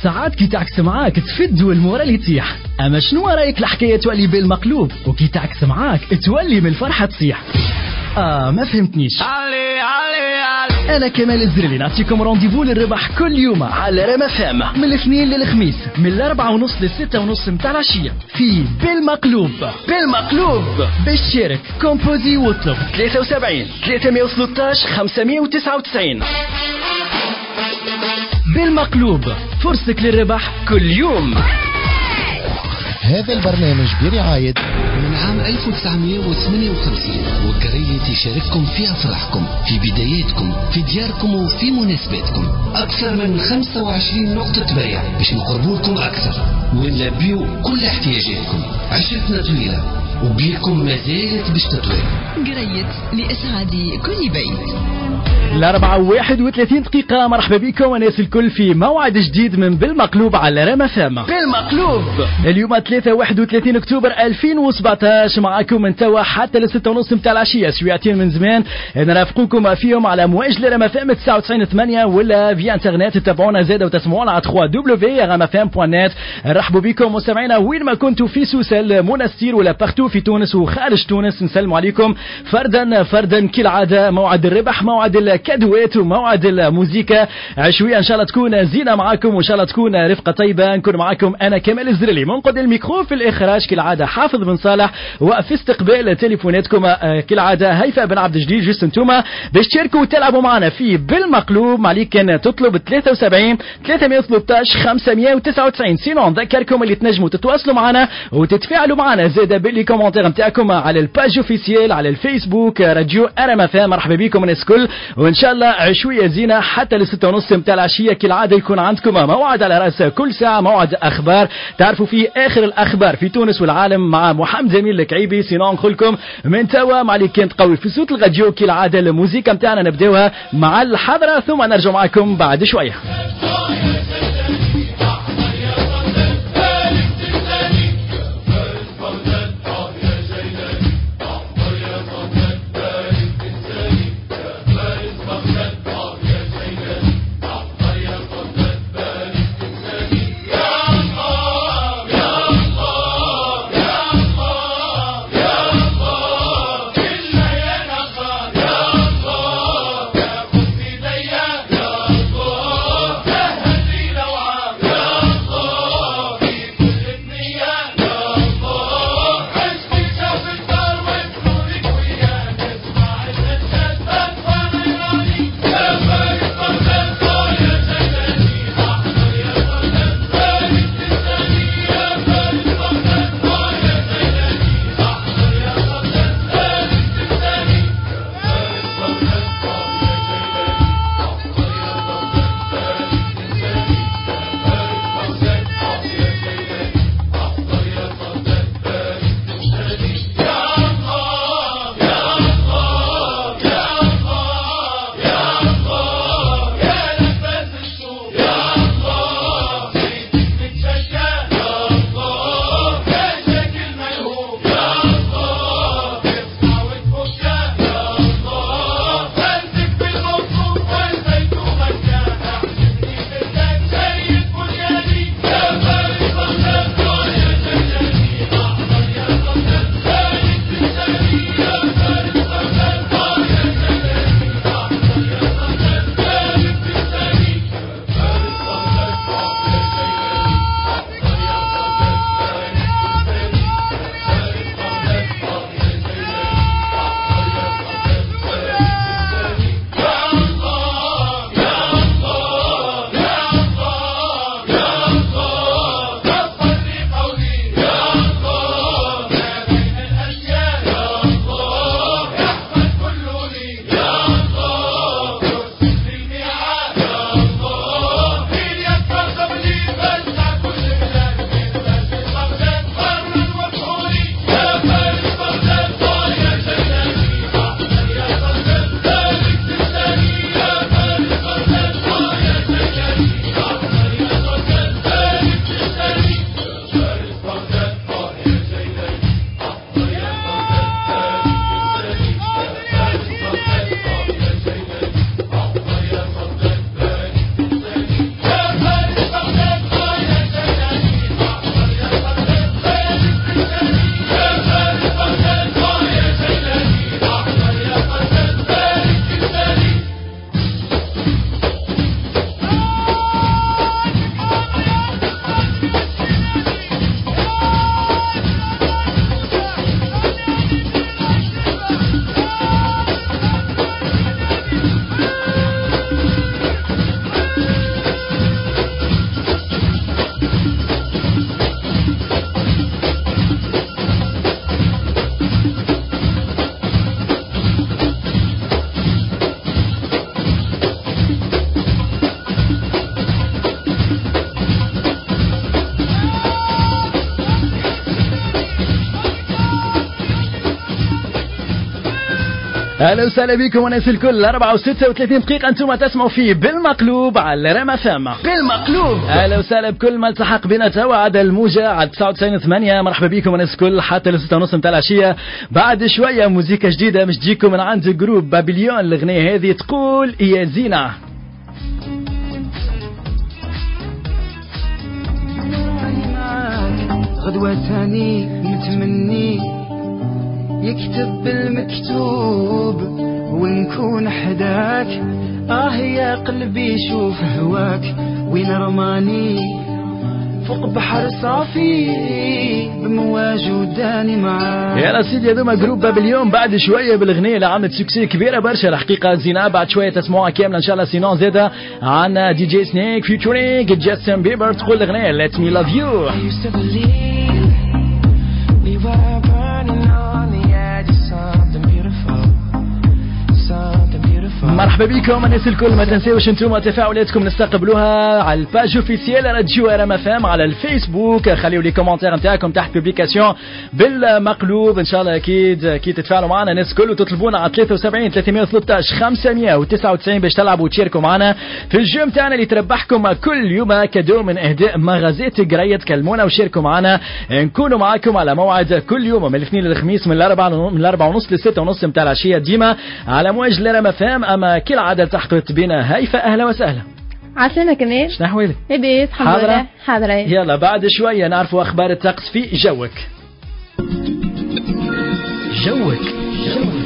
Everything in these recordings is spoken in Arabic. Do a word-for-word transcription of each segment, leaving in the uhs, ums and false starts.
ساعات كي تعكس معاك تفد والمورال يطيح، اما شنو رايك الحكايه تولي بالمقلوب وكي تعكس معاك تولي من الفرحه تصيح؟ اه ما فهمتنيش. علي علي علي. انا كمال الزرلي نعطيكم رونديفو للربح كل يوم على رما فام من الاثنين للخميس من الاربعة ونص للستة ونص متاع العشيه في بالمقلوب. بالمقلوب باش تشارك كومبوزي واطلب ثلاثة وسبعين ثلاثمية وثلاثطاش خمسمية وتسعة وتسعين. بالمقلوب فرصك للربح كل يوم. هذا البرنامج برعاية من عام ألف وتسعمية وثمانية وخمسين وكرية يشارككم في أفراحكم، في بداياتكم، في دياركم وفي مناسباتكم. أكثر من خمسة وعشرين نقطة بيع باش نقربوكم أكثر ونلبيو كل احتياجاتكم. عشرتنا طويلة وبيكم ما زالت باش تطوي. قريت لإسعاد كل بيت. الأربعة واحد وثلاثين دقيقة. مرحبا بكم وناس الكل في موعد جديد من بالمقلوب على رما فام. بالمقلوب اليوم ثلاثة واحد وثلاثين أكتوبر ألفين وسبعطاش، معكم من توا حتى لستة ونص متاع العشية، سويعتين من زمان نرافقكم فيهم على مواج لرما فام تسعة وتسعين ثمانية ولا في انترنت. تتابعونا زاد وتسمعونا على ثري دبليو رما فام دوت نت. نرحبوا بكم مستمعينا وين ما كنتوا في سوسل منستير ولا بارتو في تونس وخارج تونس، نسلم عليكم فردا فردا كالعادة. موعد الربح، موعد الكادوات وموعد الموسيقى عشوية، ان شاء الله تكون زينة معكم وان شاء الله تكون رفقة طيبة. نكون معكم انا كمال الزرلي من قد الميكرو، في الاخراج كالعادة حافظ بن صالح، وفي استقبال تليفوناتكم كالعادة هيفاء بن عبد الجليل. جست انتوما باش تشاركوا وتلعبوا معنا في بالمقلوب، معليك كان تطلب ثلاثة وسبعين ثلاثمية وثلاثطاش خمسمية وتسعة وتسعين. سينو نذكركم اللي تنجموا تتواصلوا معنا وتتفاعلوا معنا زاد باللي كومنتير نتاعكم على الباج اوفيسيال على الفيسبوك راديو رما فام. مرحبا بكم الناس الكل، وان شاء الله عشوية زينة حتى لستة ونص متاع العشية كالعادة. يكون عندكم موعد على راس كل ساعة، موعد اخبار تعرفوا فيه اخر الاخبار في تونس والعالم مع محمد جميل الكعيبي. سينو نقول لكم من توا معليك كانت قوي في صوت الراديو كالعادة. الموسيقى نتاعنا نبداوها مع الحضرة ثم نرجع معكم بعد شوية. اهلا وسهلا بكم وناس الكل. أربعة وستة وثلاثين دقيقة انتم تسمعوا فيه بالمقلوب على رما فام. بالمقلوب اهلا وسهلا بكل ما التحق بنا توا على الموجة على تسعة وتسعين ثمانية. مرحبا بكم وناس الكل حتى لستة ونص متاع العشية. بعد شوية موزيكا جديدة مش تجيكم من عند جروب بابليون. الأغنية هذه تقول يا زينة. غدوة ثاني متمني يكتب بالمكتوب ونكون حداك. آه يا قلبي شوف هواك وين رماني فوق بحر صافي بمواج وداني معاك. يا سيدي هذوما جروب بابليون بعد شويه بالاغنيه اللي عملت سكسي كبيره برشا الحقيقه زينه. بعد شويه تسمعوها كامله ان شاء الله. سينون زاده عنا دي جي سنيك فيوتشرينج جاستن بيبر تقول الاغنيه ليت مي لاف يو. مرحبا بكم الناس الكل. ما تنساوش انتم تفاعلاتكم نستقبلوها على الباج اوفيسيال راديو رما فام على الفيسبوك. خليوا لي كومنتير نتاعكم تحت بوبليكاسيون بالمقلوب ان شاء الله. اكيد اكيد تتفاعلوا معنا الناس الكل وتطلبونا على ثلاثة وسبعين ثلاثمية وثلاثطاش خمسمية وتسعة وتسعين باش تلعبوا وتشاركوا معنا في الجيم تاعنا اللي تربحكم كل يوم كادو من اهداء مغازات قريه. تكلمونا وشاركوا معنا نكونوا معاكم على موعد كل يوم من الاثنين للخميس من الاربعة من الاربعة ونص للستة ونص متاع العشيه ديما على موج رما فام. اما كل عادة تحققت بنا هيفا. أهلا وسهلا. عسلامة كمان. شنو أحوالك؟ لاباس الحمد لله. حاضرة. يلا بعد شوية نعرفوا أخبار الطقس في جوك. جوك جوك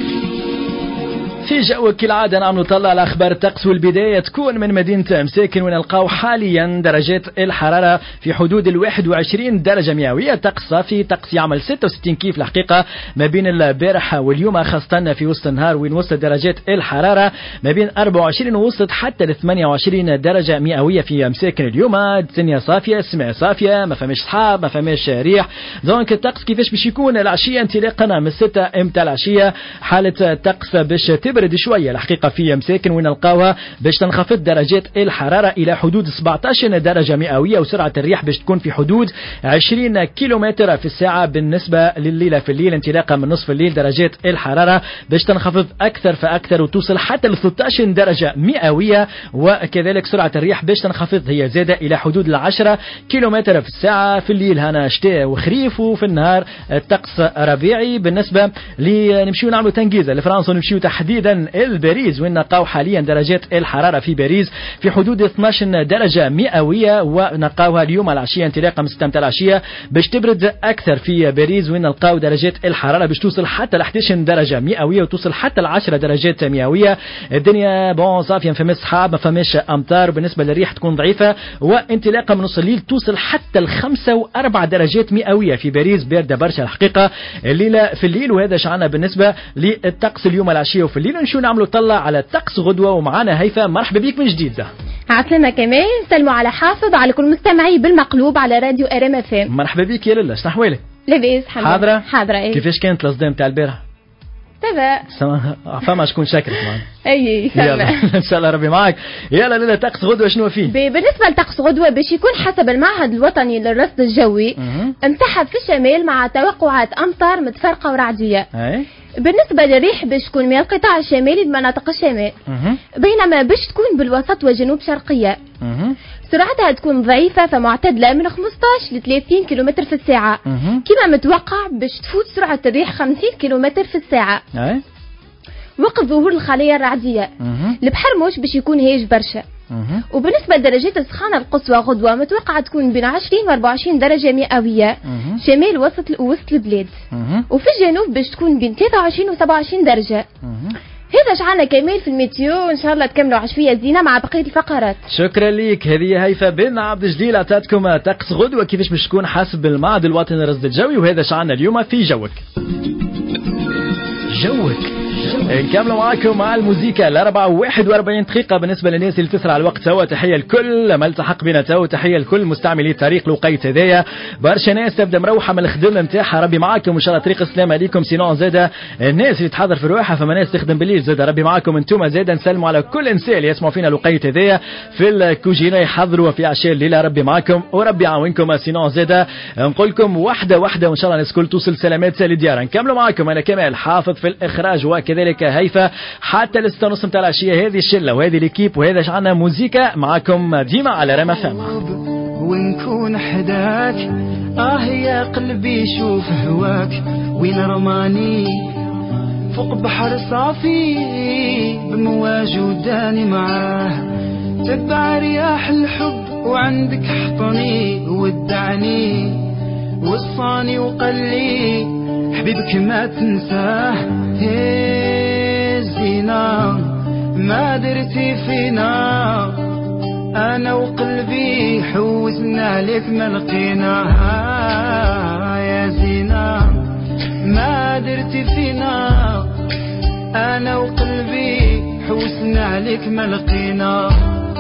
في جوك كالعادة نعم نطلع على أخبار الطقس. والبداية تكون من مدينة مساكن ونلقاو حاليا درجات الحرارة في حدود الواحد وعشرين درجة مئوية. طقس صافي طقس يعمل ستة وستين كيف الحقيقة ما بين البارح واليوم خاصة في وسط النهار وين وصلت درجات الحرارة ما بين أربعة وعشرين ووصلت حتى ل ثمانية وعشرين درجة مئوية في مساكن اليوم. الدنيا صافية السماء صافية ما فماش صحاب ما فماش ريح. دونك الطقس كيفاش باش يكون العشية انطلاقا من الستة امتى العشية حالة طقس باش تبرد شوية الحقيقة في مساكن وين نلقاوها باش تنخفض درجات الحرارة إلى حدود سبعة عشر درجة مئوية وسرعة الريح باش تكون في حدود عشرين كيلومتر في الساعة. بالنسبة لليلة في الليل انطلاقا من نصف الليل درجات الحرارة باش تنخفض أكثر فأكثر وتوصل حتى ل ثلاثة عشر درجة مئوية وكذلك سرعة الريح باش تنخفض هي زادة إلى حدود العشرة كيلومتر في الساعة. في الليل هنا شتاء وخريف وفي النهار الطقس ربيعي. بالنسبة لنمشيو نعملوا تنجيزة لفرنسا ونمشيو تحديدا الباريس وين نلقاو حاليا درجات الحرارة في باريس في حدود اثني عشر درجة مئوية ونلقاوها اليوم العشية انطلاقا من ستة متاع العشية باش تبرد أكثر في باريس وين نلقاو درجات الحرارة باش توصل حتى ل إحدى عشر درجة مئوية وتوصل حتى ل عشرة درجات مئوية. الدنيا بون صافية ما فماش سحاب ما فماش أمطار. بالنسبة للريح تكون ضعيفة وانطلاقا من نص الليل توصل حتى ل خمسة وأربعة درجات مئوية في باريس. باردة برشا الحقيقة الليلة في الليل. وهذا شعنا بالنسبة للطقس اليوم العشية وفي الليل. نشوف نعملوا طلع على الطقس غدوة ومعانا هيفا. مرحبا بيك من جديد. عسلامة كمان. سلموا على حافظ على كل مستمعي بالمقلوب على راديو رما فام. مرحبا بيك يا لاله. شنو احوالك؟ لاباس الحمد لله. حاضرة حاضرة. ايه كيفاش كانت الصدام تاع البارح؟ تبا فما شكون شكرك معنا. اي يلا ان شاء الله ربي معك. يلا لاله طقس غدوة شنو فيه؟ بالنسبة لطقس غدوة باش يكون حسب المعهد الوطني للرصد الجوي انسحب في الشمال مع توقعات امطار متفرقة ورعدية. اي بالنسبة للريح باش تكون من القطاع الشمالي لمناطق الشمال بينما باش تكون بالوسط وجنوب شرقية. سرعتها تكون ضعيفة فمعتدلة من خمسطاش ل ثلاثين كيلومتر في الساعة. كما متوقع باش تفوت سرعة الريح خمسين كيلومتر في الساعة. أي. وقت ظهور الخلية الرعدية. البحر موش باش يكون هيج برشا. وبالنسبة لدرجات السخانة القصوى غدوة متوقعة تكون بين عشرين و أربعة وعشرين درجة مئوية شمال وسط وسط البلاد. وفي الجنوب باش تكون بين ثلاثة وعشرين و سبعة وعشرين درجة. هذا شعنا كمال في الميتيو. ان شاء الله تكملوا عشوية زينة مع بقية الفقرات. شكرا ليك. هذه هيفا بن عبد الجليل عطاتكم طقس غدوة كيفاش باش تكون حسب المعهد الوطني للرصد الجوي. وهذا شعنا اليوم في جوك. جوك نكملوا معاكم مع الموسيقى الأربعة وواحد وأربعين دقيقة. بالنسبة للناس اللي تسرع الوقت توا تحية الكل ما التحق بنا توا. تحية الكل مستعملي الطريق الوقيت هذايا. برشا ناس تبدا مروحة من الخدمة نتاعها. ربي معاكم وإن شاء الله طريق السلام عليكم. سينون زادا الناس اللي تحضر في رواحها فما ناس تخدم بالليل زادا. ربي معاكم انتم زادا. نسلموا على كل انسان اللي يسمعوا فينا الوقيت هذايا في الكوجينة يحضروا في عشاء الليلة. ربي معاكم وربي يعاونكم. سينون زادا نقول لكم واحدة واحدة وإن شاء الله الناس كل توصل سلامات لديارها. نكملوا معاكم أنا كمال حافظ في الإخراج وكذلك موسيقى هايفة حتى الستة ونص متاع العشية. هذه الشلة وهذه الكيب وهذا شعنا موسيقى معكم ديما على رما فما. ونكون حداك آه يا قلبي شوف هواك وين رماني فوق بحر صافي بمواج وداني معاه تبع رياح الحب وعندك حطني ودعني وصاني وقلي حبيبك ما تنساه. هي زينة ما درتي فينا أنا وقلبي حوزنا عليك ما لقينا. يا زينة ما درتي فينا أنا وقلبي حوزنا عليك ما لقينا.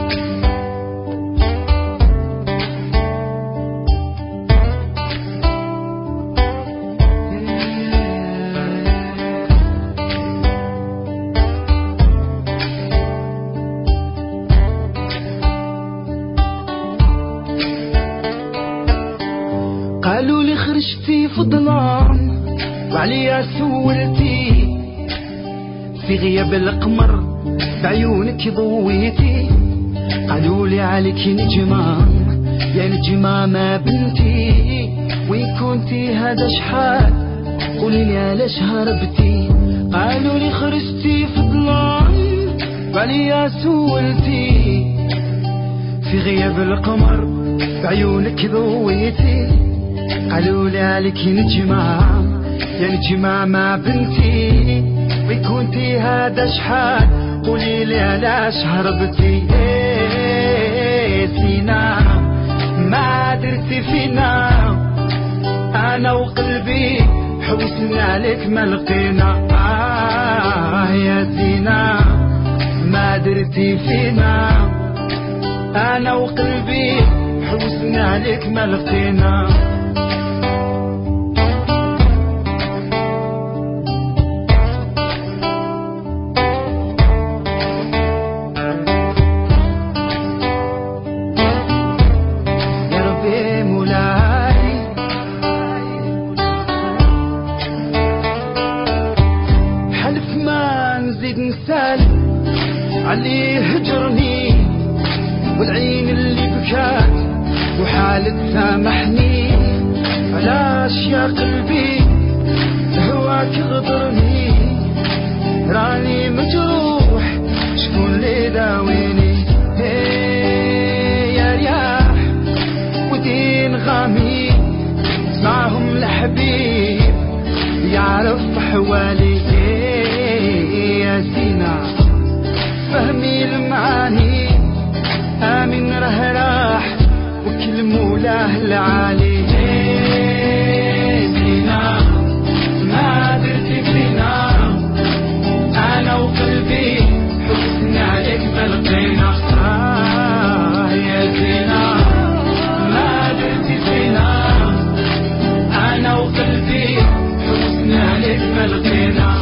قالوا لي خرجتي في الظلام وعليا سولتي في غياب القمر بعيونك ضويتي. قالوا لي عليك نجمة يا نجمة ما بنتي وين كنتي هذا شحال قولي لي علاش هربتي. قالوا لي خرجتي في الظلام وعليا سولتي في غياب القمر بعيونك ضويتي. قالوا لي عليك نجمة يا نجمة ما بنتي وين كنتي هذا شحال قولي لي علاش هربتي. ايه سينا ما درتي فينا انا وقلبي حوسنا عليك ما لقينا. آه يا زينة ما درتي فينا انا وقلبي حوسنا عليك ما لقينا. علي هجرني والعين اللي بكات وحالة سامحني علاش يا قلبي هواك غدرني راني مجروح شكون اللي داويني. يا رياح ودين غامي معهم الحبيب يعرف حوالي. يا زينة فهمي المعاني آمن راه راح وكل مولاه العالي. زينة ما درتي فينا أنا وقلبي حسنا عليك ما لقينا. آه يا زينة ما درتي فينا أنا وقلبي حسنا عليك ما لقينا.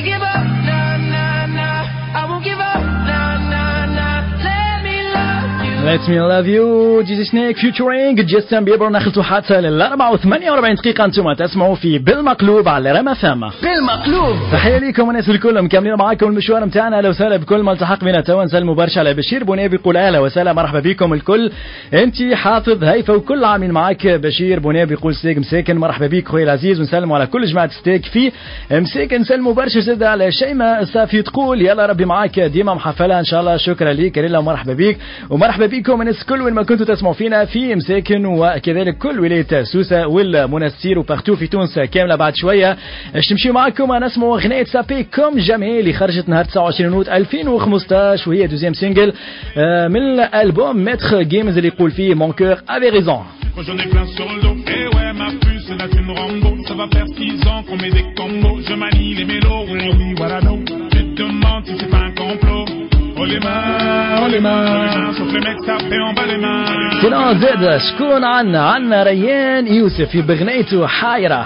give up, nah, nah, nah. I won't give up, nah, nah, nah. Let me love you. Let me love you. جيزي سنيك فيوتشرينج جاستن بيبر. نخلطوا حتى للأربعة وثمانية وأربعين دقيقة. أنتم تسمعوا في بالمقلوب على رما فاما. بالمقلوب. تحية ليكم الناس الكل مكملين معاكم المشوار متاعنا. لو وسهلا بكل ما التحق بنا توا. نسلموا برشا على بشير بونيبي يقول اهلا وسهلا مرحبا بكم الكل. انت حافظ هيفا وكل عاملين معاك. بشير بونيبي يقول ستيك مساكن مرحبا بك خويا العزيز. ونسلموا على كل جماعة ستيك في مساكن. نسلموا برشا زاد على شيماء الصافي تقول يلا ربي معاك ديما محفلة ان شاء الله. شكرا ليك ليلى ومرحبا بك ومرحبا بكم الناس كل وين ما كنتوا تسمعوا فينا في مساكن وكذلك كل ولاية سوسة والمنستير وبارتو في تونس كاملة. بعد شوية اش تمشي معكم نسمعوا اغنية سابي كوم جامي اللي خرجت نهار تسعة وعشرين نوت ألفين وخمسطاش وهي دوزيام سينجل من الالبوم ميتر جيمز اللي يقول فيه مون كور افي ريزون. J'en ai plein sur le dos, et ouais ma puce c'est la thune Rambo. Ça va faire six ans qu'on met des combos. Je manie les mélos, oui voilà non. Tu te demandes si c'est pas un complot. Oh les mains, oh les mains, oh les mains, sauf les mecs tapés en bas les mains. كنا زاد شكون عنا عنا ريان يوسف في بغنيته حايرة.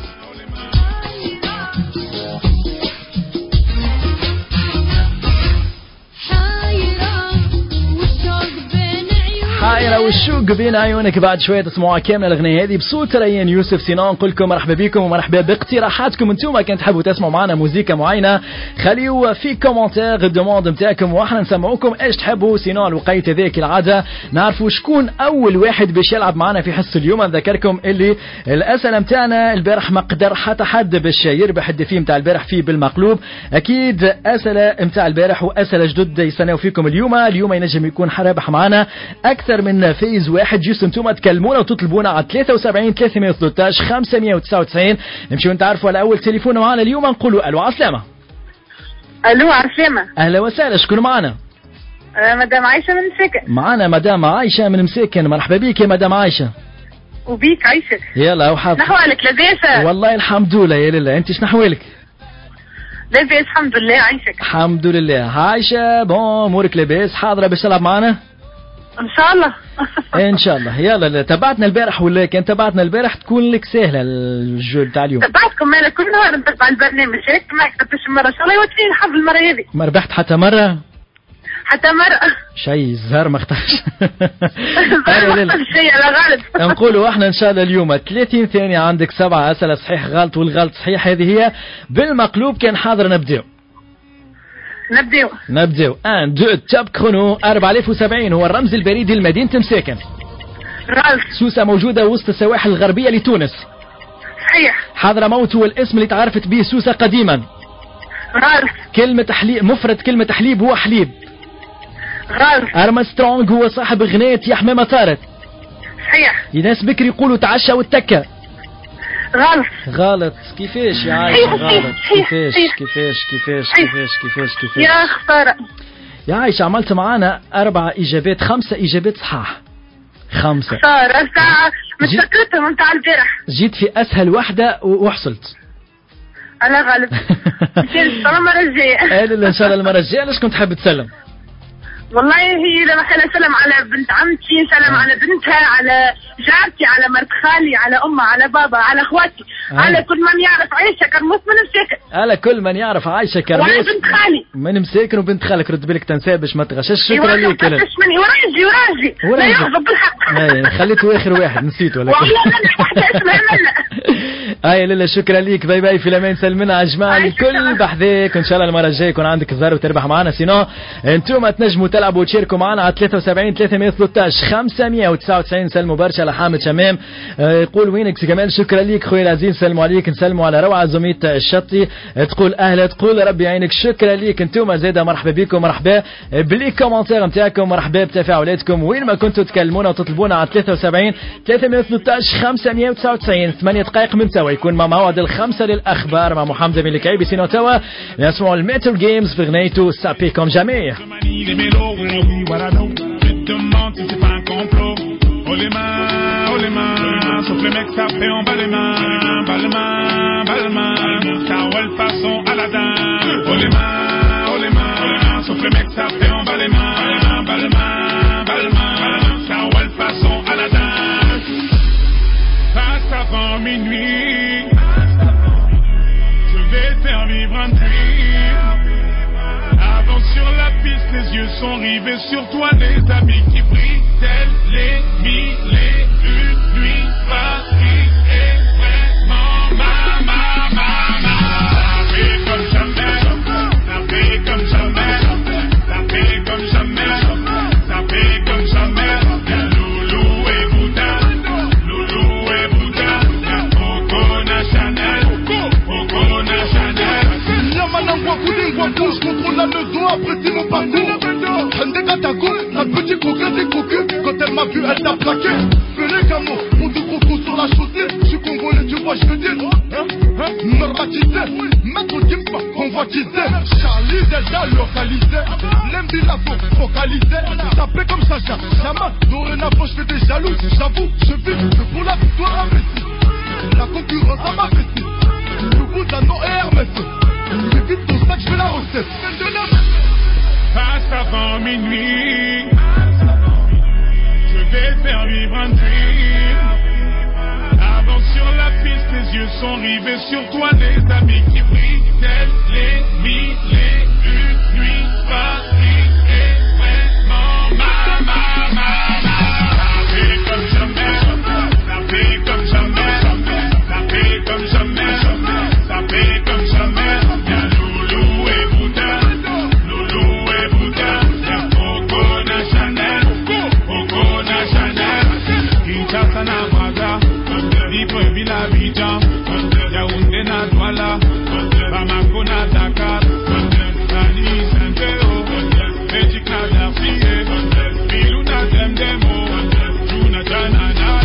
حايرة والشوق بين عيونك. بعد شوية تسمعوا كاملة الأغنية هذه بصوت ريان يوسف. سينان نقول لكم مرحبا بكم ومرحبا باقتراحاتكم. انتم كنت تحبوا تسمعوا معنا موزيكا معينة خليوا في كومنتير الدوموند نتاعكم واحنا نسمعوكم ايش تحبوا. سينان الوقيت هذيك العادة نعرفوا شكون أول واحد باش يلعب معنا في حصة اليوم. نذكركم اللي الأسئلة نتاعنا البارح ما قدر حتى حد باش يربح الدفي نتاع البارح في بالمقلوب. أكيد أسئلة نتاع البارح وأسئلة جدد يستناو فيكم اليوم. اليوم ينجم يكون رابح معنا أكثر من فايز واحد. جيست انتم تكلمونا وتطلبونا على ثلاثة وسبعين ثلاثمية وثلاثطاش خمسمية وتسعة وتسعين. نمشيو نتعرفوا على أول تليفون معنا اليوم. نقولوا ألو عسلامة. ألو عسلامة. أهلا وسهلا. شكون معنا؟ أه مدام عايشة من مساكن. معنا مدام عايشة من مساكن. مرحبا بك يا مدام عايشة. وبيك عايشة. يلا وحاف. نحوالك لاباس؟ والله الحمد لله يا لله. أنت شنحوالك؟ لاباس الحمد لله. عايشك؟ الحمد لله. عايشة بون أمورك لاباس. حاضرة باش تلعب معنا؟ ان شاء الله. ان شاء الله. يلا تبعتنا البارح ولا كان تبعتنا البارح تكون لك سهله الجو تاع اليوم. تبعتكم انا كل نهار نتبع البرنامج هيك ما كتبتش مره ان شاء الله يوتيني الحظ المره هذه. ما ربحت حتى مره؟ حتى مره. شيء الزهر ما اختارش. شيء على غلط. نقولوا احنا ان شاء الله اليوم ثلاثين ثانيه عندك سبعة اسئله صحيح غلط والغلط صحيح. هذه هي بالمقلوب. كان حاضر نبداو. نبداو نبداو واحد اثنين تاب كرونو. أربعة آلاف وسبعين هو الرمز البريدي لمدينة مساكن. غلط. سوسة موجودة وسط السواحل الغربية لتونس. صحيح. حضرموت هو الاسم اللي تعرفت به سوسة قديما. غلط. كلمة حليب مفرد كلمة حليب هو حليب. غلط. أرمسترونغ هو صاحب غنية يا حمامة طارت. صحيح. ناس بكري يقولوا تعشى والتكة. غلط. غلط. كيفاش يا عايشة غلط؟ كيفاش كيفاش كيفاش كيفاش كيفاش كيفاش يا خسارة يا عايشة. عملت معانا أربعة إجابات خمسة إجابات صحاح. خمسة خسارة ساعة متسكرتهم نتاع البارح. جيت في أسهل واحدة وحصلت. أنا غلط. إن شاء الله المرة الجاية. لا إن شاء الله المرة الجاية. ليش كنت حابب تسلم؟ والله هي لما خلينا سلم على بنت عمتي سلم على بنتها على جارتي على مرت خالي على أمها على بابا على أخواتي آه. على كل من يعرف عايشة كرموس من مساكن. على كل من يعرف عايشة كرموس وعلى بنت خالي من مساكن وبنت خالك. رد بالك تنسى باش ما تغشش. شكرا ليك. لا مني وراجي وراجي لا يغضب بالحق. خليته آخر واحد نسيت ولا والله أنا واحدة اسمها ملا. هاي لالا شكرا ليك. باي باي في الأمان. سلمنا على الجماعة الكل بحذاك. وإن شاء الله المرة الجاية يكون عندك الزهر وتربح معنا. سينو انتم تنجموا تلعبوا وتشاركوا معنا على ثلاثة وسبعين ثلاثمية وثلاثطاش خمسمية وتسعة وتسعين. سلموا برشا على حامد شمام. أه يقول وينك كمان. شكرا ليك خويا العزيز. سلموا عليك. نسلموا على روعة زميت الشطي. تقول أهلا. تقول ربي يعينك. شكرا ليك. انتم زيادة مرحبا بكم. مرحبا بلي كومنتير نتاعكم. مرحبا بتفاعلاتكم وين ما كنتوا تكلمونا وتطلبونا على ثلاثة وسبعين ثلاثمية وثلاثطاش خمسمية وتسعة وتسعين. ثمانية دقائق من توا يكون مع موعد الخمسة للأخبار مع محمد بن الكعيبي. سينو توا نسمعوا الميتال جيمز في غنيته سابي كوم جامي. Demande si c'est pas un complot. Oh les mains, oh les mains, sauf les mecs tapés en bas les mains, bas les mains, bas les mains, car ouais façon Aladdin. Oh les mains, oh les mains, sauf les mecs tapés en bas les mains, bas les mains, bas les mains, car ouais façon Aladdin. Passe avant minuit, je vais faire vivre vivre un dream. Avant sur la piste, les yeux sont rivés sur toi, les amis qui brillent, tels les mille et une nuits. Paris est vraiment ma, ma, ma, ma. Ça fait comme jamais, ça fait comme jamais, ça fait comme jamais, ça fait comme jamais. Y'a Loulou et Bouddha, Loulou et Bouddha, y'a Coco Chanel, Coco Chanel. Y'a madame Wakoudin Wakou, je contrôle la leçon, apprécie mon parcours. Hende Katako, la petite coquette des coqueux. Quand elle m'a vu, elle t'a plaqué. Fais les camos, mon tout coco sur la chaussée. Je suis congolais, tu vois, je veux dire. Hein, hein, normatisé, maître Gimpa, convoitisé. Charlie Delta localisé. L'Embi la focalisé. Tapé comme Sacha, jamais. Dorénavant, je fais des jaloux. J'avoue, je vis que pour la victoire investie. La concurrence à ma vessie. Nouveau Zano et Hermès. J'évite ton sac, je fais la recette. Passe avant minuit, je vais faire vivre un dream. Avant sur la piste, les yeux sont rivés sur toi, les amis qui brillent, tels les mille et une nuits. Paris est vraiment ma, ma, ma, ma. Ça fait comme jamais, ça fait comme jamais, ça fait comme jamais, ça fait comme jamais. Y'a Loulou et Bouddha, Loulou et Bouddha, y'a Coco Chanel, Coco Chanel. Kinshasa na Braza, Libreville na Abidjan, Yaoundé na Douala, Bamako na Dakar, Sali Saint-Théo, Belgique na Darcy, Bilou na Demdemo, Juna Janana.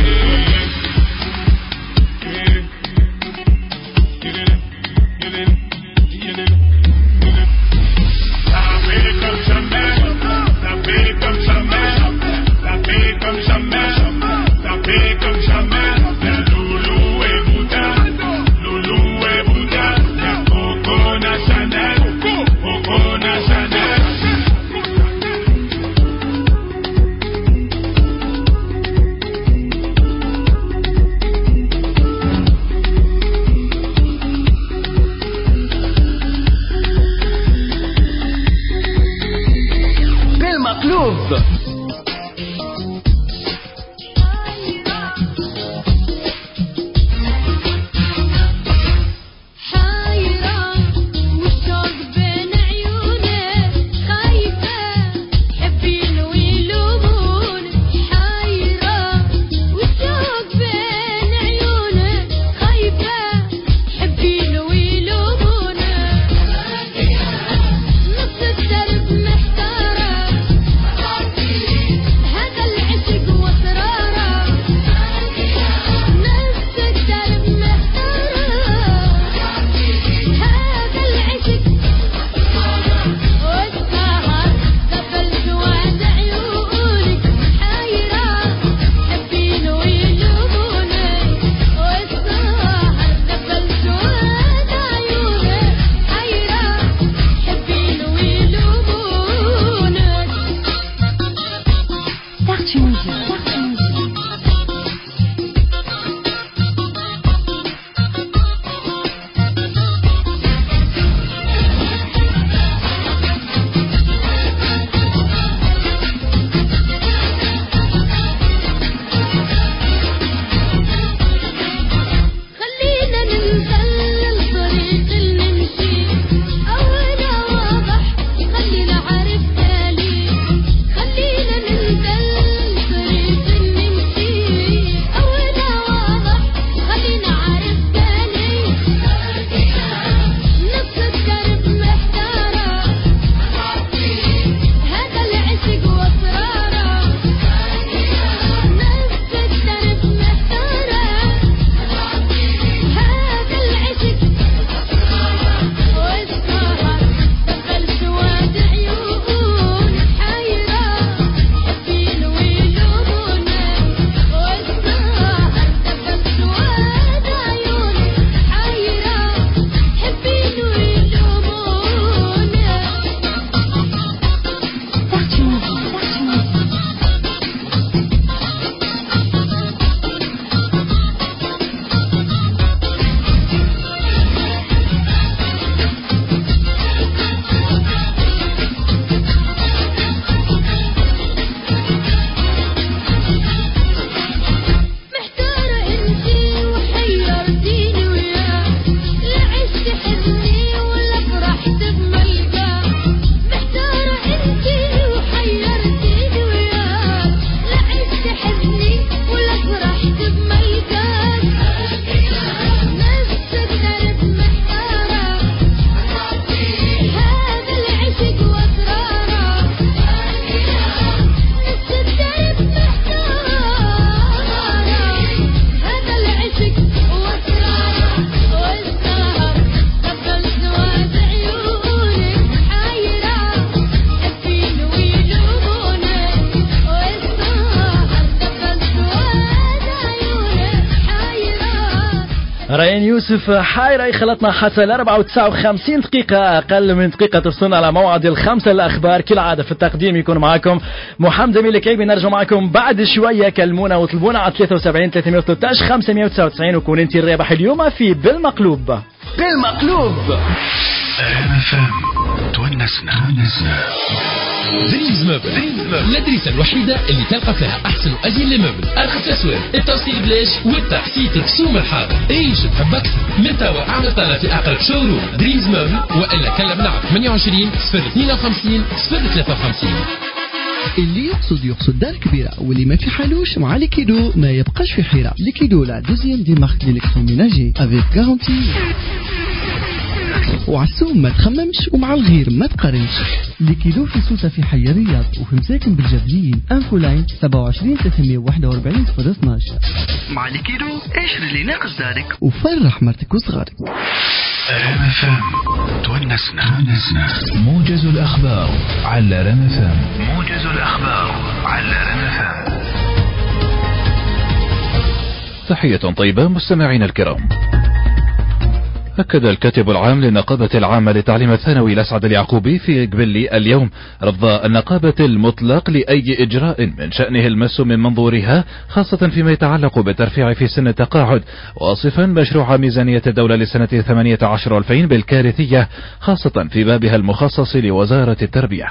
Ça fait comme jamais, ça fait comme jamais, ça fait comme jamais, ça fait comme jamais. Y'a Loulou et Bouddha, Loulou et Bouddha, y'a Coco Chanel, Coco Chanel. بالمقلوب. محتارة ريان يوسف حايرة خلطنا حتى الأربعة وتسعة وخمسين دقيقة، أقل من دقيقة ترسلنا على موعد الخمسة الأخبار. كالعادة في التقديم يكون معكم محمد أمين الكعيبي. نرجع معكم بعد شوية. كلمونا وطلبونا على ثلاثة وسبعين ثلاثمية وثلاثة عشر خمسمية وتسعة وتسعين وكون انتي الرابح اليوم في بالمقلوب. بالمقلوب تونسنا دريمز مبل، الأدريسة الوحيدة اللي تلقى فيها أحسن وأزين المبل، أرخص الأسواق، التوصيل بلاش والتحسيط سوم الحاضر. ايش تحب أكثر؟ من توا أعمل طلب في أقرب شوروم دريمز مبل، وإلا كلمنا على ثمانية وعشرين صفر اثنين وخمسين صفر ثلاثة وخمسين. اللي يقصد يقصد دار كبيرة، واللي ما في حالوش مع ليكيدو ما يبقاش في حيرة. ليكيدو لا دوزيام دي مارك ديلكتروميناجي افيك غارانتي، وعالسوم ما تخممش ومع الغير ما تقارنش. ليكيدو في سوسة في حي الرياض وفي مساكن بالجبلين. انفو لاين سبعة وعشرين ثلاثمية وواحد وأربعين صفر اثناش. مع ليكيدو اشري اللي ناقص دارك وفرح مرتك وصغارك. رمفام تونسنا. موجز الأخبار على رمفام. موجز الأخبار على رمفام. تحية طيبة مستمعين الكرام. أكد الكاتب العام للنقابة العامة للتعليم الثانوي الأسعد اليعقوبي في قبلي اليوم رفض النقابة المطلق لأي إجراء من شأنه المس من منظورها، خاصة فيما يتعلق بالترفيع في سن التقاعد، واصفا مشروع ميزانية الدولة لسنة ثمانية عشر ألفين بالكارثية، خاصة في بابها المخصص لوزارة التربية.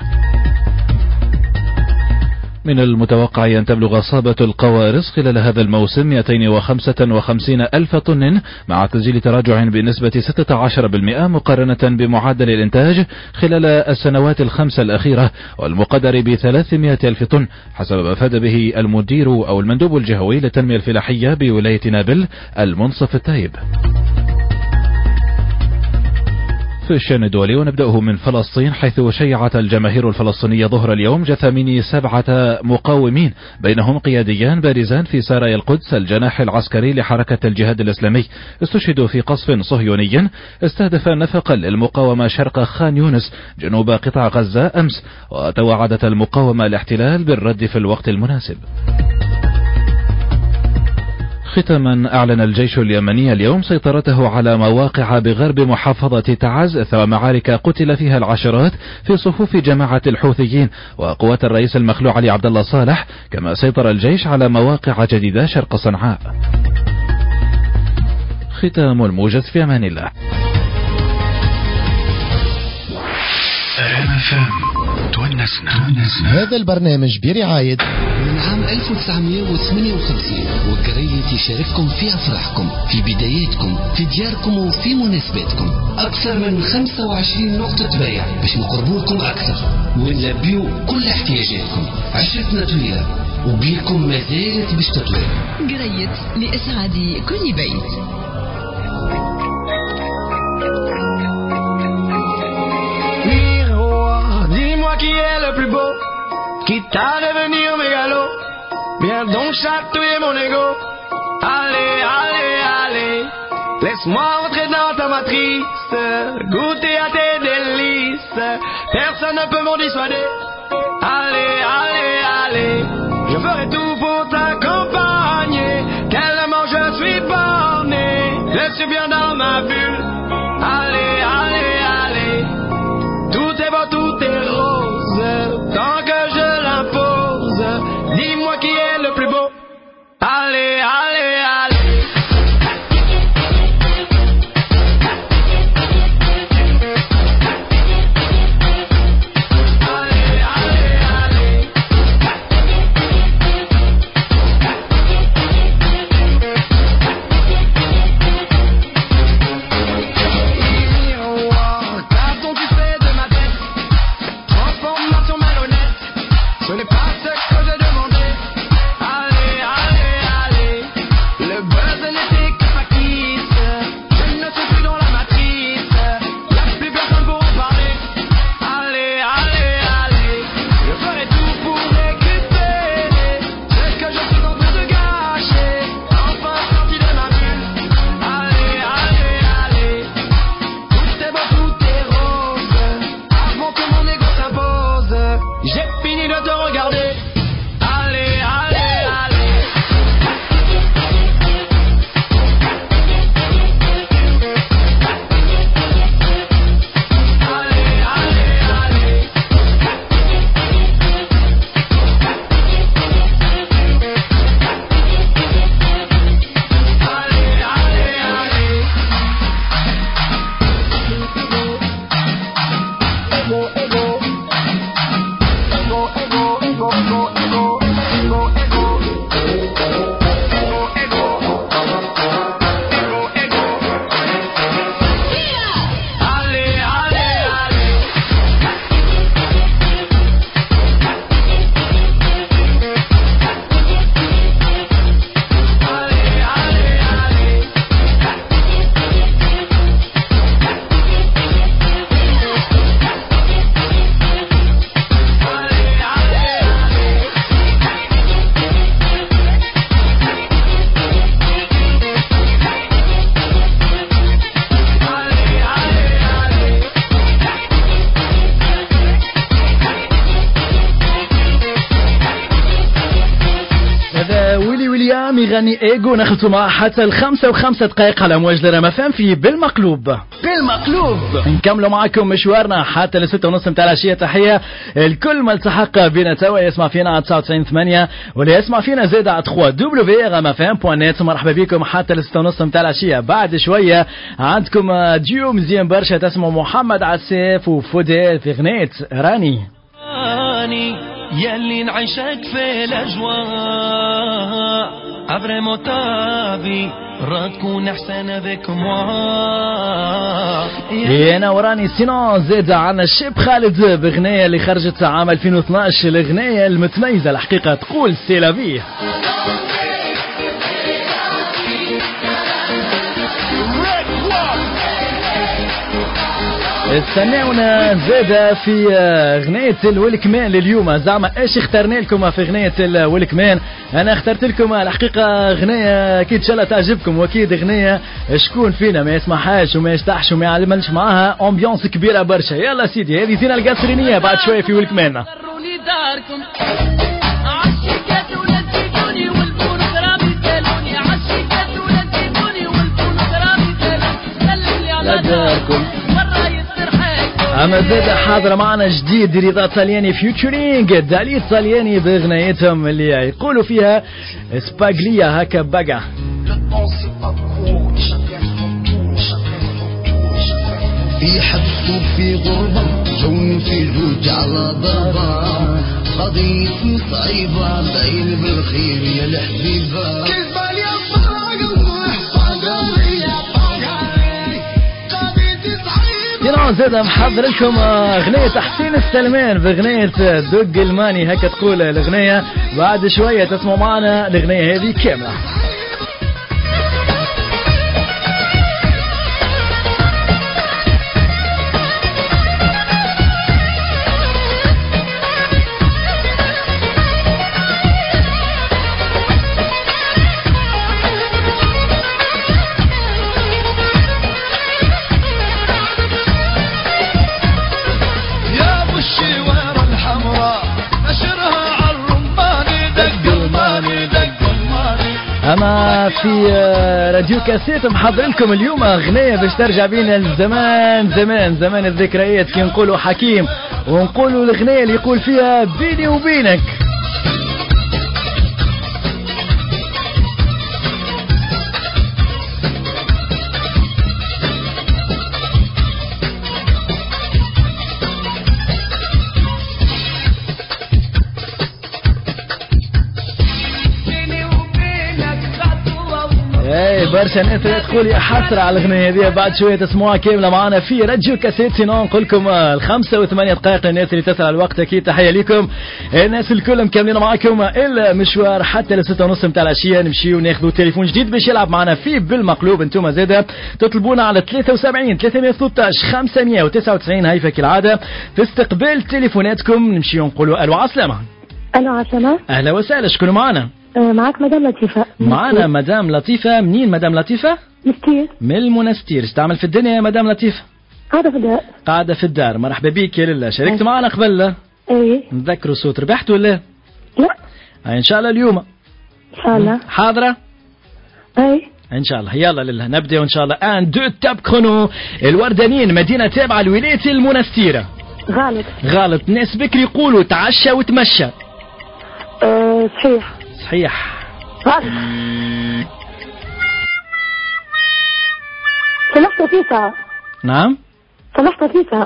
من المتوقع أن تبلغ إصابة القوارص خلال هذا الموسم مئتين وخمسة وخمسين ألف طن، مع تسجيل تراجع بنسبة ستة عشر بالمئة مقارنة بمعدل الإنتاج خلال السنوات الخمسة الأخيرة، والمقدر بثلاثمائة ألف طن، حسب ما أفاد به المدير أو المندوب الجهوي للتنمية الفلاحية بولاية نابل المنصف التايب. في الشأن الدولي ونبدأه من فلسطين، حيث شيعت الجماهير الفلسطينية ظهر اليوم جثامين سبعة مقاومين، بينهم قياديان بارزان في سرايا القدس الجناح العسكري لحركة الجهاد الإسلامي، استشهدوا في قصف صهيوني استهدف نفقا للمقاومة شرق خان يونس جنوب قطاع غزة أمس، وتوعدت المقاومة الاحتلال بالرد في الوقت المناسب. ختاما، أعلن الجيش اليمني اليوم سيطرته على مواقع بغرب محافظة تعز أثر معارك قتل فيها العشرات في صفوف جماعة الحوثيين وقوات الرئيس المخلوع علي عبد الله صالح، كما سيطر الجيش على مواقع جديدة شرق صنعاء. ختام الموجز، في أمان الله. هذا البرنامج برعاية من عام ألف وتسعمية وثمانية وخمسين وكرية يشارككم في أفراحكم، في بداياتكم، في دياركم وفي مناسباتكم. أكثر من خمسة وعشرين نقطة بيع باش نقربوكم أكثر ونلبيو كل احتياجاتكم. عشرتنا طويلة وبيكم ما زالت باش تطويل. قرية لإسعاد كل بيت. Dis-moi qui est le plus beau, quitte à devenir mégalo. Viens donc chatouiller mon ego. Allez, allez, allez, laisse-moi entrer dans ta matrice, goûter à tes délices. Personne ne peut m'en dissuader. Allez, allez, allez, je ferai tout pour t'accompagner. Tellement je suis borné, je suis bien dans ma bulle. Allez, allez, allez, tout est beau, tout est rose, tant que je l'impose. Dis-moi qui est le plus beau. Allez, allez, allez. Allez, allez, allez. وراني ايجو نخلطوا معها حتى الخمسة وخمسة دقائق على امواج ريم اف ام في بالمقلوب. بالمقلوب نكملوا معكم مشوارنا حتى لستة ونص متاع العشية. تحية الكل ما التحق بنا توا يسمع فينا على تسعة وتسعين ثمانية واللي يسمع فينا زاد على ثلاثة دبليو ريم اف ام دوت نت. مرحبا بكم حتى لستة ونص متاع العشية. بعد شوية عندكم ديو مزيان برشا تسمعوا محمد عسيف وفوديل في غنية راني. راني يلي نعيشك في الأجواء عبر مطابي راه تكون أحسن بك موا. انا وراني سينو زاد عنا الشيب خالد بغنية اللي خرجت عام ألفين واثناش. الغنية المتميزة الحقيقة تقول سي لا في. استناونا زادة في غنية الولكمان اليوم. زعما ايش اخترنا لكم في غنية الولكمان؟ انا اخترت لكم الحقيقة غنية اكيد ان شاء الله تعجبكم، واكيد غنية شكون فينا ما يسمعهاش وما يستحش وما يعلمش معاها امبيونس كبيرة برشا. يلا سيدي هذه زينة القصرينية بعد شوية في ولكمان. أما زاد حاضرة معنا جديد رضا طالياني فيوتشرينج دالي طالياني بغنايتهم اللي يقولوا فيها سباغليا هكا بقى. في حبس وفي غربة جون في الجوج على ضربة قضية صعيبة باين بالخير يا الحبيبة. يلا زاد محضر لكم أغنية حسين السلمان بأغنية دق الماني هكا تقول الأغنية. بعد شوية تسمعوا معنا الأغنية هذه كاملة. أما في راديو كاسيت محضر لكم اليوم أغنية باش ترجع بينا الزمان زمان زمان الذكريات كي نقولوا حكيم ونقولوا الأغنية اللي يقول فيها بيني وبينك. برشا ناس تقول يا حسرة على الأغنية دي. بعد شوية تسمعوها كاملة معنا في راديو كاسيت. سينو نقول لكم الخمسة وثمانية دقائق للناس اللي تسأل على الوقت. أكيد تحية لكم الناس الكل مكملين معاكم المشوار حتى لستة ونص متاع العشية. نمشي وناخذوا تليفون جديد باش يلعب معنا في بالمقلوب. انتم زادة تطلبونا على ثلاثة وسبعين ثلاثمية وثلاثة عشر خمسمية وتسعة وتسعين هاي كالعادة في استقبال تليفوناتكم. نمشي ونقولوا ألو عسلامة. ألو عسلامة. أهلا وسهلا. شكون معنا؟ معك مدام لطيفة. معنا مدام لطيفة. منين مدام لطيفة؟ منستير. من المنستير. تعمل في الدنيا يا مدام لطيفة؟ قاعدة في الدار. قاعدة في الدار. مرحبا بيك يا لله. شاركت أي. معنا قبل؟ ايه. نذكروا صوت. ربحت ولا؟ لا. ان شاء الله اليوم. ان شاء الله. حاضرة؟ اي. ان شاء الله. يلا لله نبدأ ان شاء الله. ان دو تاب كرونو. الوردانيين مدينة تابعة لولاية المنستير. غلط. غلط. ناس بكري يقولوا تعشى وتمشى. أه صحيح. صحيح. غلط. صلحت فيها. نعم. صلحت فيها.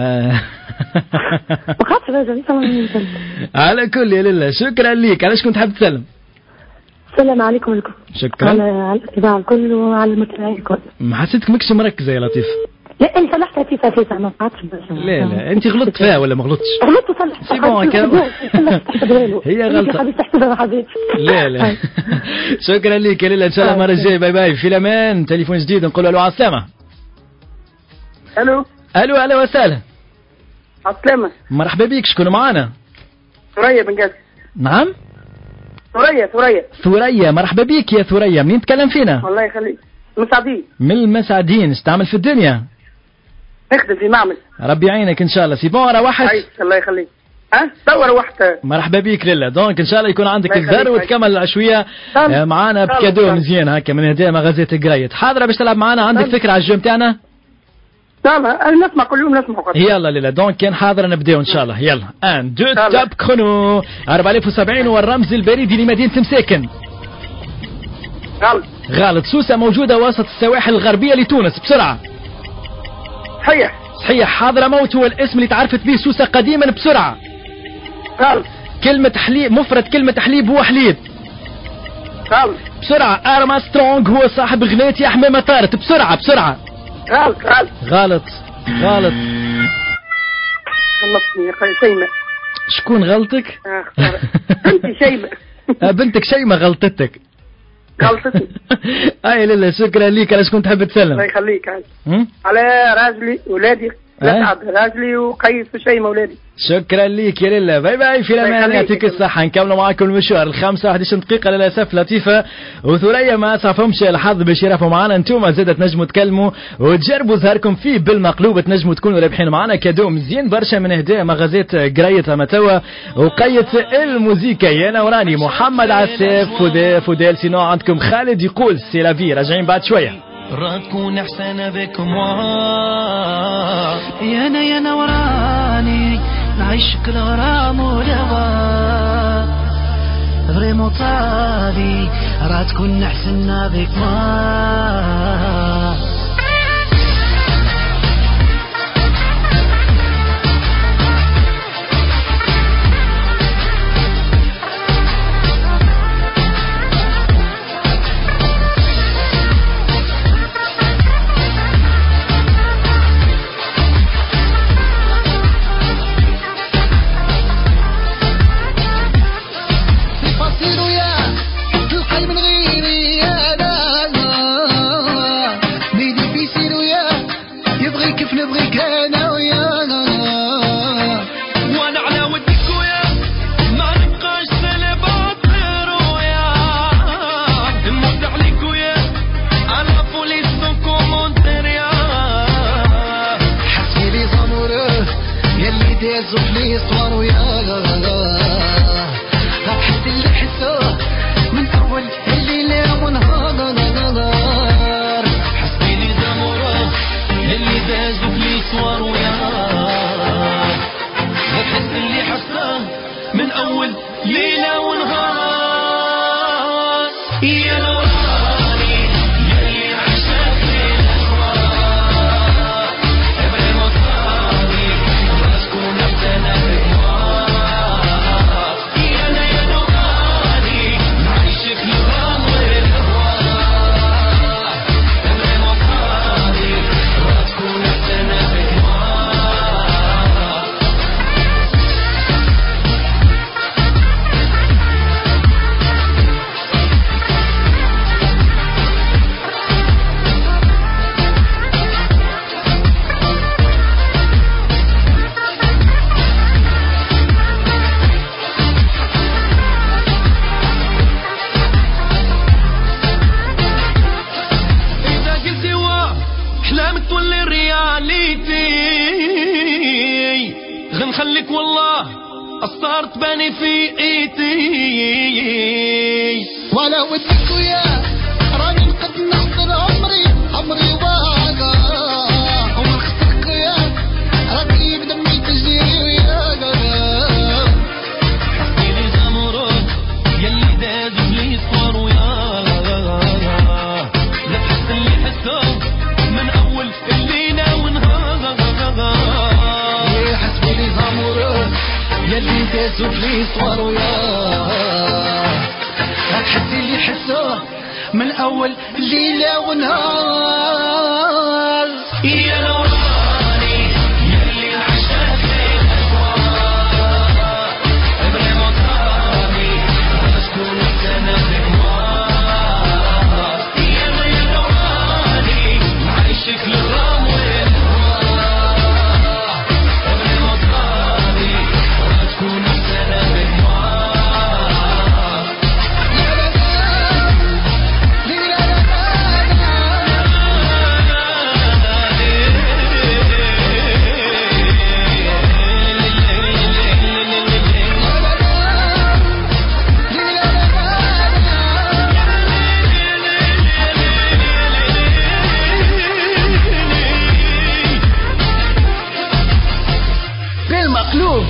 وقعدت رجل يسمى. على كل يا لله. شكرا ليك. علاش كنت حاب تسلم؟ السلام عليكم لكم. شكرا. على الإذاعة الكل وعلى المتابعين الكل. ما حسيتك ماكش مركزة يا لطيف. لا انت صلحتها فيها فيها ما قعدتش. لا لا انت غلطت فيها ولا ما غلطتش؟ غلطت وصلحت. سي بون هكا. هي غلطة. لا لا. شكرا ليك يا ليلى. ان شاء الله المرة الجاية. باي باي. في الأمان. تليفون جديد نقول له على السلامة. الو الو اهلا وسهلا. عسلامة. مرحبا بيك. شكون معانا؟ ثريا بن قاسم. نعم. ثريا ثريا. ثريا. مرحبا بيك يا ثريا. منين تكلم فينا؟ الله يخليك. مساعدين. من المساعدين. استعمل في الدنيا؟ نخدم في معمل. ربي يعينك ان شاء الله. سي بون روحت؟ الله يخليك. ها دور واحدة. مرحبا بك لله. دونك ان شاء الله يكون عندك الذر وتكمل العشوية معانا بكادو مزيان هكا من هدايا مغازية قريت. حاضرة باش تلعب معانا؟ عندك فكرة على الجو نتاعنا؟ انا نسمع كل يوم نسمع قد. يلا لله. دونك كان حاضرة نبداو ان شاء الله. يلا ان دو توب كرونو. أربعة آلاف وسبعين والرمز البريدي لمدينة مساكن. غلط. غلط. سوسة موجودة وسط السواحل الغربية لتونس. بسرعة. صحيح. صحيح. حضرموت هو الاسم اللي تعرفت به سوسة قديما. بسرعة. غلط. كلمة حليب، مفرد كلمة حليب هو حليب. غلط. بسرعة. أرمسترونغ هو صاحب غناية يا حمامة طارت. بسرعة بسرعة. غلط. غلط. غلط. غلط. خلصني يا اخي شيماء. شكون غلطك؟ بنتي شيماء. بنتك شيماء غلطتك. غلطتني. اي لا شكرا ليك. على شكون تحب تسلم؟ الله يخليك. على راجلي ولادي لا راجلي وقيس وشيماء ولادي. شكرا ليك يا لله. باي باي في الامان. يعطيك الصحة. نكملوا معاكم المشوار. الخامسة واحد وعشرين دقيقة للأسف. لطيفة وثريا ما صافهمش الحظ باش يرافقوا معنا. انتوما زادة تنجموا تكلموا وتجربوا ظهركم فيه بالمقلوب. تنجموا تكونوا رابحين معنا كادو مزيان برشا من هدايا مغازات قريت اما توا وقيت الموزيكا. يا نوراني محمد عساف فودال فودال. سينو عندكم خالد يقول سي لافي. راجعين بعد شوية. راه تكون احسن بكم يا انا يا نوراني نعيشك الغرام ولغا فريمون طابي راه تكون احسن بكم. غنخليك والله الصار تباني في ايدي ولا ودك وياه راني نقد نحضر عمري عمري واقع ومن خسرك وياه راني بدمي تجري وياك حسيني زمرد يلي دازوا لي صور وياه لا تحس اللي حسوا من اول الليله ونهار حسبي زمرد يلي دازوا لي صور وياه لا تحس اللي حسوه من اول ليله ونهار يا نوراني يلي عشاك الاسواق ابري مطاري تكون السنه بهواك يا نوراني عايشك للغام والهواك ابري مطاري تكون السنه بهواك بالمقلوب.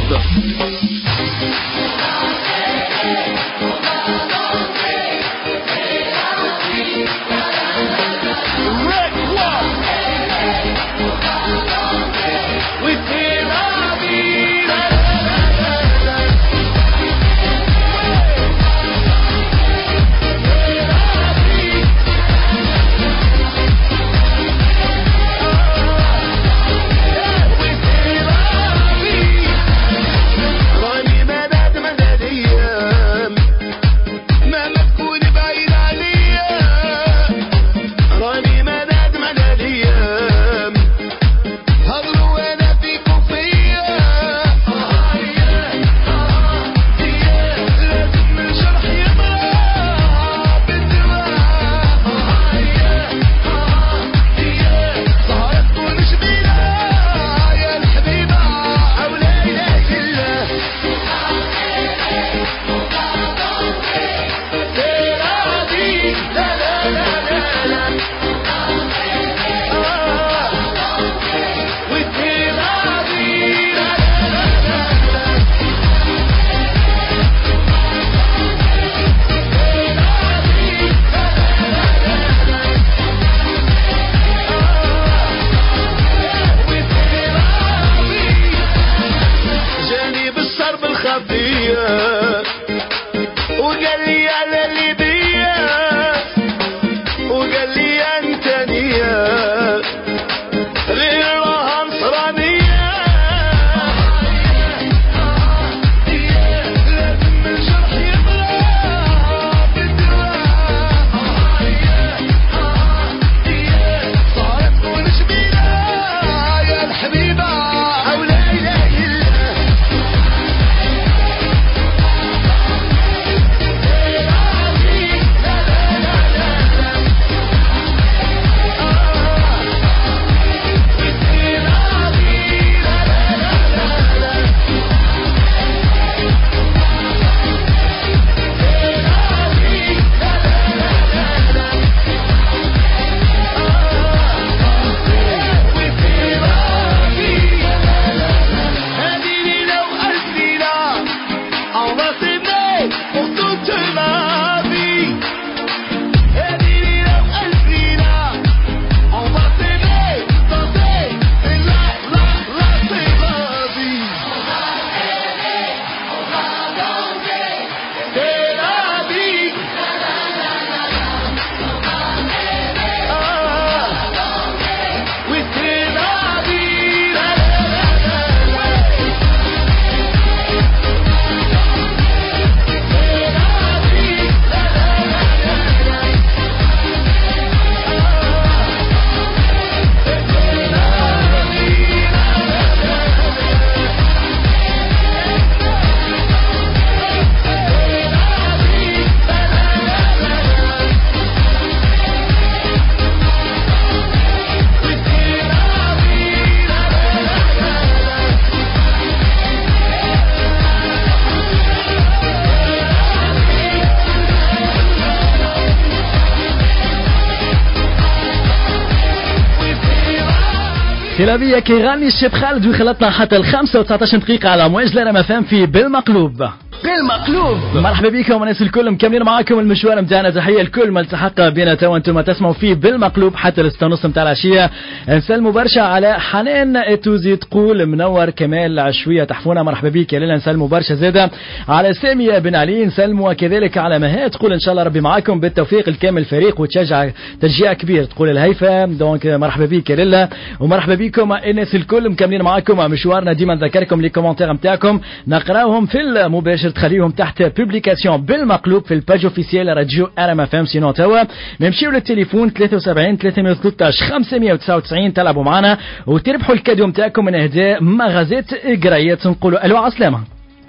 كلابية كيغني الشيخ خالد وخلطنا حتى الخمسة وتسعطاش دقيقة على موج لنا مفهم في بالمقلوب. بالمقلوب مرحبا بكم الناس الكل، مكملين معاكم المشوار متاعنا. تحيه الكل ما التحق بنا تو انتم تسمعوا فيه بالمقلوب حتى الستة نتاع العشيه. نسلموا برشا على حنان اتوزي تقول منور كمال العشويه تحفونا، مرحبا بك يا ليلى. نسلموا برشا زاده على ساميه بن علي، نسلموا كذلك على مها تقول ان شاء الله ربي معاكم بالتوفيق الكامل الفريق وتشجع تشجيع كبير تقول الهيفا. دونك مرحبا بك يا ليلى ومرحبا بكم الناس الكل، مكملين معاكم مشوارنا. ديما نذكركم لي كومنتير نتاعكم نقراوهم في المباشر، تخليهم تحت بوبليكاسيون بالمقلوب في الباج اوفيسيال راديو ار ام اف ام. سينو توا نمشيو للتليفون ثلاثة وسبعين ثلاثمية وثلاثطاش خمسمية وتسعة وتسعين تلعبوا معنا وتربحوا الكادو نتاعكم من اهداء مغازات قرايات. نقولوا الو عسلامه.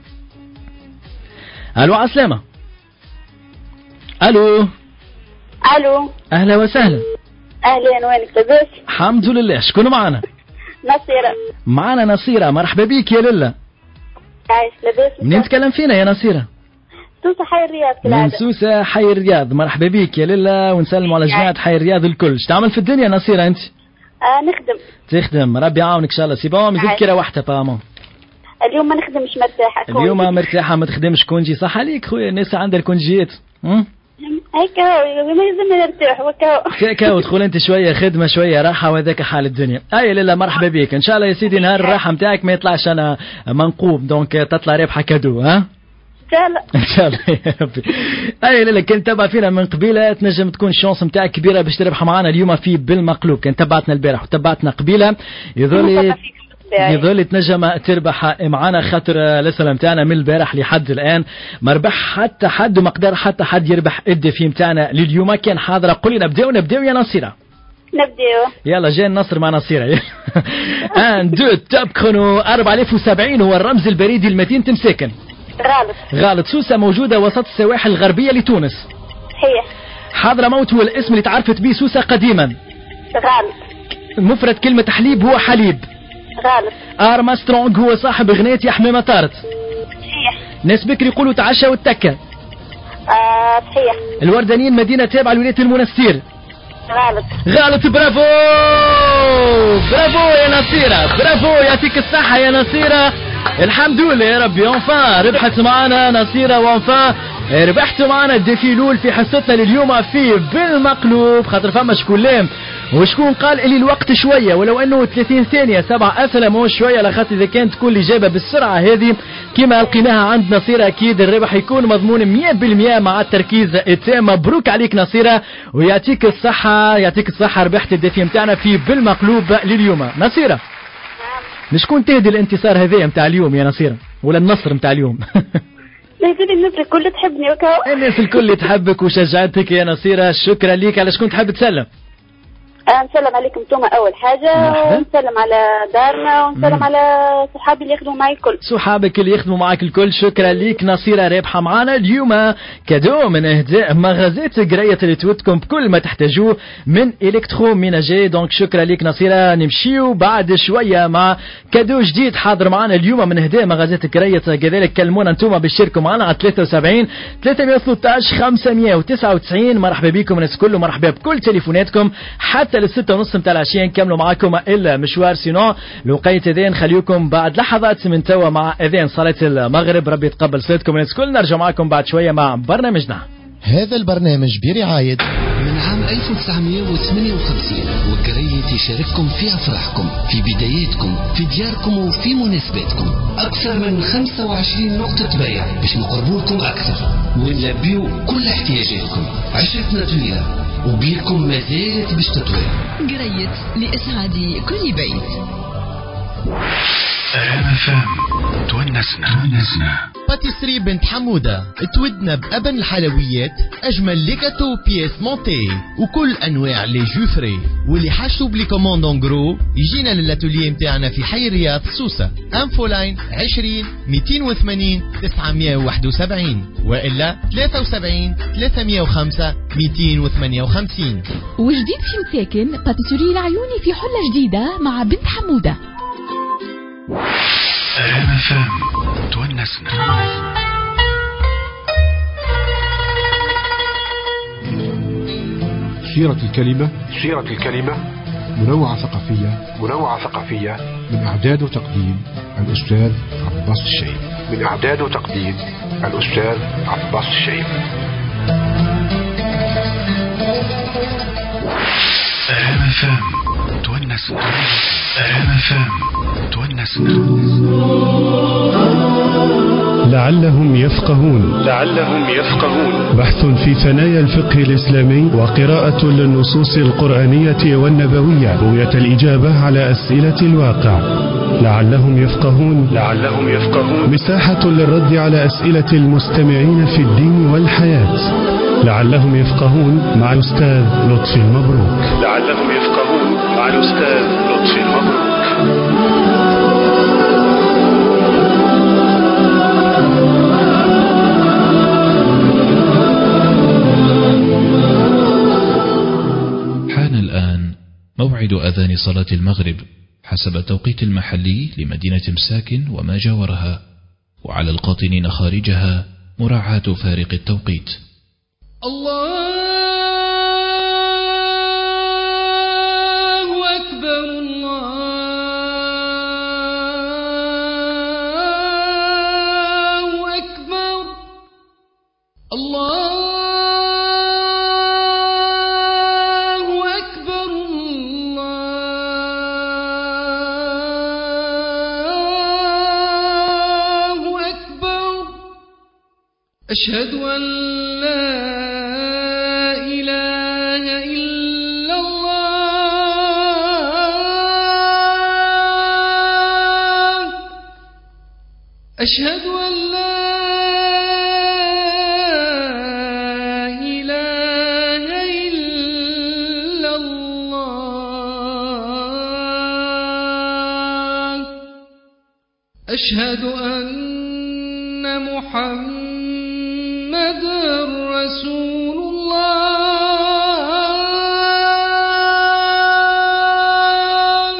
الو عسلامه. الو الو اهلا وسهلا. اهلين، وينك لاباس؟ الحمد لله. شكون معنا؟ نصيرة. معنا نصيرة، مرحبا بك يا لله. عايش لاباس؟ منين تكلم فينا يا نصيرة؟ سوسة حي الرياض كالعادة. من سوسة حي الرياض، مرحبا بك يا لله ونسلم على جماعة حي الرياض الكل. ايش تعمل في الدنيا نصيرة انت؟ آه نخدم. تخدم، ربي يعاونك ان شاء الله. سي بون مزيد كرا واحدة بامون. اليوم ما نخدمش مرتاحة. اليوم مرتاحة ما تخدمش كونجي، صح عليك خويا، الناس عندها الكونجيات. هيك ما يلزمنا نرتاح وكاو. كاو تدخل انت شويه خدمه شويه راحه وهذاك حال الدنيا. اي لا لا مرحبا بك ان شاء الله يا سيدي، نهار الراحه نتاعك ما يطلعش انا منقوب، دونك تطلع رابحه كادو. ها ان شاء الله ان شاء الله يا ربي. اي لا لا كنت تبع فينا من قبيله تنجم تكون الشانس نتاعك كبيره باش تربح معنا اليوم في بالمقلوب. كنت تبعتنا البارح وتبعتنا قبيله يظل يظل تنجم تربح معنا، خاطر الاسئله نتاعنا من البارح لحد الان ما ربح حتى حد وما قدر حتى حد يربح الدفي نتاعنا لليوم. كان حاضره قولي نبداو نبداو يا نصيره. نبداو يلا جاي النصر مع نصيره. ان دو توب كرونو أربعة آلاف وسبعين هو الرمز البريدي المدينه مساكن. غلط غلط. سوسه موجوده وسط السواحل الغربيه لتونس. صحيح. حضرموت هو الاسم اللي تعرفت به سوسه قديما. غلط. مفرد كلمه حليب هو حليب. غلط. ارمسترونغ هو صاحب اغنيه يا حمامه طارت. صحيح. ناس بكري يقولوا تعشى والتكه. آه صحيح. الوردانيين مدينه تابعه لولايه المنستير. غلط. غلط. برافو برافو يا نصيره، برافو يعطيك الصحه يا نصيره. الحمد لله يا ربي اونفان ربحت معنا نصيره، وانفان ربحت معنا الديفيلول في حصتنا لليوم في بالمقلوب. خاطر فما شكون لام وشكون قال اللي الوقت شويه، ولو انه ثلاثين ثانيه سبع اسئله مو شويه، لخاطر اذا كانت تكون الاجابه بالسرعه هذه كما لقيناها عند نصيره اكيد الربح يكون مضمون مية بالمية مع التركيز التام. مبروك عليك نصيره ويعطيك الصحه، يعطيك الصحه، ربحت الدفي نتاعنا في بالمقلوب لليوم. نصيره شكون تهدي الانتصار هذا نتاع اليوم يا نصيره ولا النصر نتاع اليوم؟ يزيد الناس الكل تحبني وكاو. الناس الكل تحبك وشجعتك يا نصيره، شكرا ليك. على شكون تحب تسلم؟ نسلم عليكم انتم اول حاجه، ونسلم على دارنا، ونسلم مم. على صحابي اللي يخدموا معي الكل. صحابك اللي يخدموا معك الكل، شكرا ليك نصيره. رابحه معنا اليوم كادو من اهداء مغازات قرايه اللي توتكم بكل ما تحتاجوه من الكترو ميناجي. دونك شكرا ليك نصيره. نمشيو بعد شويه مع كادو جديد حاضر معنا اليوم من اهداء مغازات قرايه. كذلك كلمونا انتم بالشركه معنا على ثلاثة وسبعين ثلاثمية وثلاثة عشر خمسمية وتسعة وتسعين. مرحبا بكم الناس الكل، مرحبا بكل تليفوناتكم حتى للستة ونص متاع العشية نكملوا معاكم إلا مشوار. سينو لوقيت اذان خليكم بعد لحظات من توا مع اذان صلاة المغرب. ربي يتقبل صلاتكم الناس الكل. نرجع معاكم بعد شوية مع برنامجنا. هذا البرنامج برعاية من عام ألف وتسعمية وثمانية وخمسين وكرية يشارككم في أفراحكم، في بداياتكم، في دياركم وفي مناسباتكم. أكثر من خمسة وعشرين نقطة بيع باش نقربوا لكم أكثر ونلبيو كل احتياجاتكم. عشرتنا طويلة وبيتكم ما زالت باش تطوي. قريت لإسعاد كل بيت. رام فام تونسنا تونسنا. باتيسري بنت حمودة تودنا بأبن الحلويات، أجمل ليكاتو بيس مونتي وكل أنواع لي جو فري. واللي حاجتو بلي كوموند اون جرو يجينا للاتوليه متاعنا في حي الرياض سوسة. انفو لاين عشرين مئتين وثمانين تسعمية وواحد وسبعين وإلا ثلاثة وسبعين ثلاثمية وخمسة مئتين وثمانية وخمسين. وجديد في مساكن باتيسري العيوني في حلة جديدة مع بنت حمودة. رام فام تونسنا. سيرة الكلمة سيرة الكلمة منوعة ثقافية منوعة ثقافية من إعداد وتقديم الأستاذ عباس الشيب من إعداد وتقديم الأستاذ عباس الشيب. رام فام تونسنا. رام فام تونسنا. لعلهم يفقهون لعلهم يفقهون بحث في ثنايا الفقه الإسلامي وقراءة للنصوص القرآنية والنبوية، رؤية الإجابة على أسئلة الواقع. لعلهم يفقهون لعلهم يفقهون مساحة للرد على أسئلة المستمعين في الدين والحياة. لعلهم يفقهون مع الأستاذ لطفي المبروك. لعلهم يفقهون مع الأستاذ لطفي المبروك. حان الآن موعد أذان صلاة المغرب حسب التوقيت المحلي لمدينة مساكن وما جاورها، وعلى القاطنين خارجها مراعاة فارق التوقيت. الله أكبر الله أشهد أن لا إله إلا الله أشهد أن لا إله إلا الله أشهد أن محمد رسول الله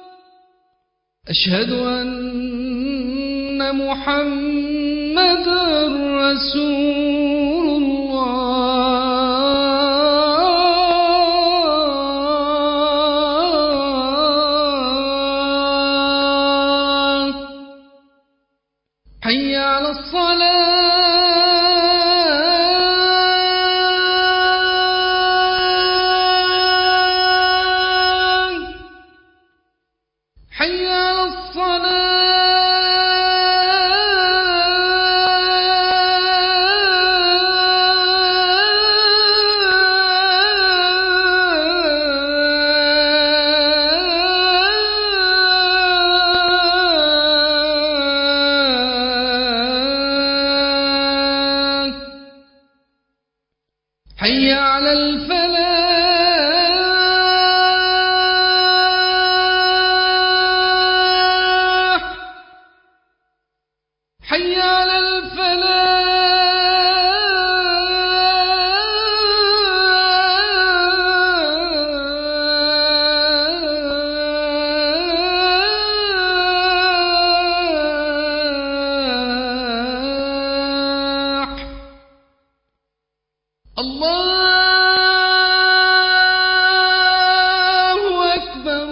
أشهد أن محمد رسول الله حي على الصلاة حي على الصلاة حي على الفلاح حي على الفلاح الله أكبر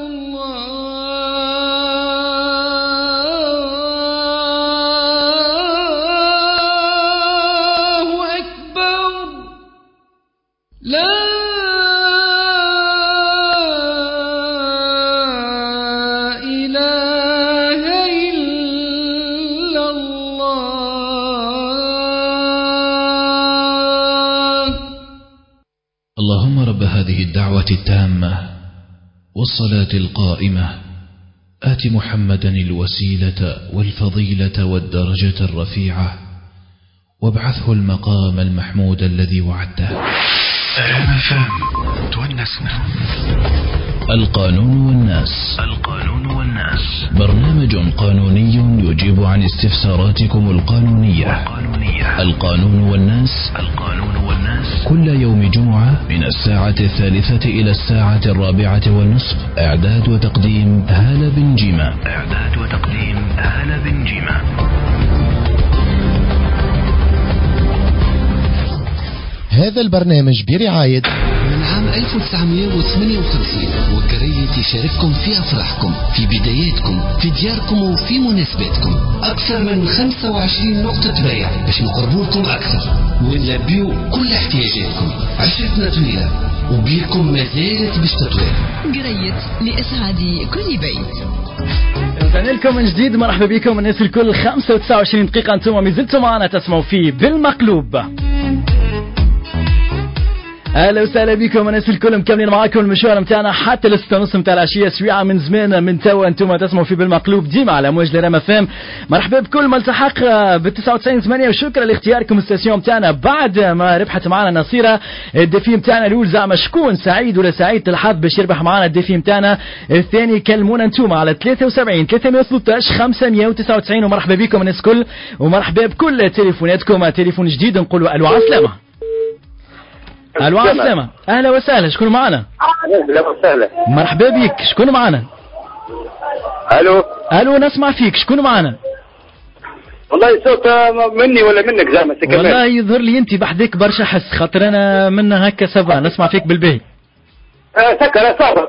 الله أكبر لا إله إلا الله. اللهم رب هذه الدعوة التامة والصلاة القائمة آت محمدا الوسيلة والفضيلة والدرجة الرفيعة وابعثه المقام المحمود الذي وعدته. تونسنا. القانون والناس. القانون والناس برنامج قانوني يجيب عن استفساراتكم القانونية. القانون والناس. القانون والناس كل يوم جمعة من الساعة الثالثة إلى الساعة الرابعة والنصف. إعداد وتقديم هالة بن جيمة. إعداد وتقديم هالة بن جيمة. هذا البرنامج برعاية من عام ألف وتسعمائة وثمانية وخمسين وكرية تشارككم في أفراحكم، في بداياتكم، في دياركم وفي مناسباتكم. أكثر من خمسة وعشرين نقطة بيع باش نقربوا لكم أكثر ونلبيو كل احتياجاتكم. عشرتنا طويلة وبيكم ما زالت باش تطوير. قريت لإسعاد كل بيت. رجعنا لكم من جديد، مرحبا بكم الناس الكل. خمسة وتسعة وعشرين دقيقة انتم ما زلتم معنا تسمعوا فيه بالمقلوب. اهلا وسهلا بكم الناس الكل، مكملين معاكم المشوار نتاعنا حتى لستة ونص نتاع العشيه، سويعه من زمان من توا انتم تسمعوا في بالمقلوب ديما على موج رام اف ام. مرحبا بكل ملتحق ب تسعة وتسعين ثمانية وشكرا لاختياركم الستاسيون نتاعنا بعد ما ربحت معنا نصيره. الدفي نتاعنا الاول زعما شكون سعيد ولا سعيد الحظ باش يربح معنا الدفي نتاعنا الثاني. كلمونا انتم على ثلاثة وسبعين ثلاثمائة وثلاثة عشر خمسمائة وتسعة وتسعين. ومرحبا بكم الناس الكل، ومرحبا بكل تليفوناتكم. تليفون جديد نقولوا الو عسلامه. الو عسلامة، اهلا وسهلا، شكون معنا؟ اهلا وسهلا، مرحبا بك، شكون معنا؟ الو الو نسمع فيك، شكون معنا؟ والله صوت مني ولا منك زعما سي كمال؟ والله يظهر لي انت بحدك برشا حس، خاطر انا منا هكا سبا نسمع فيك بالباهي. اه سكر صعبة.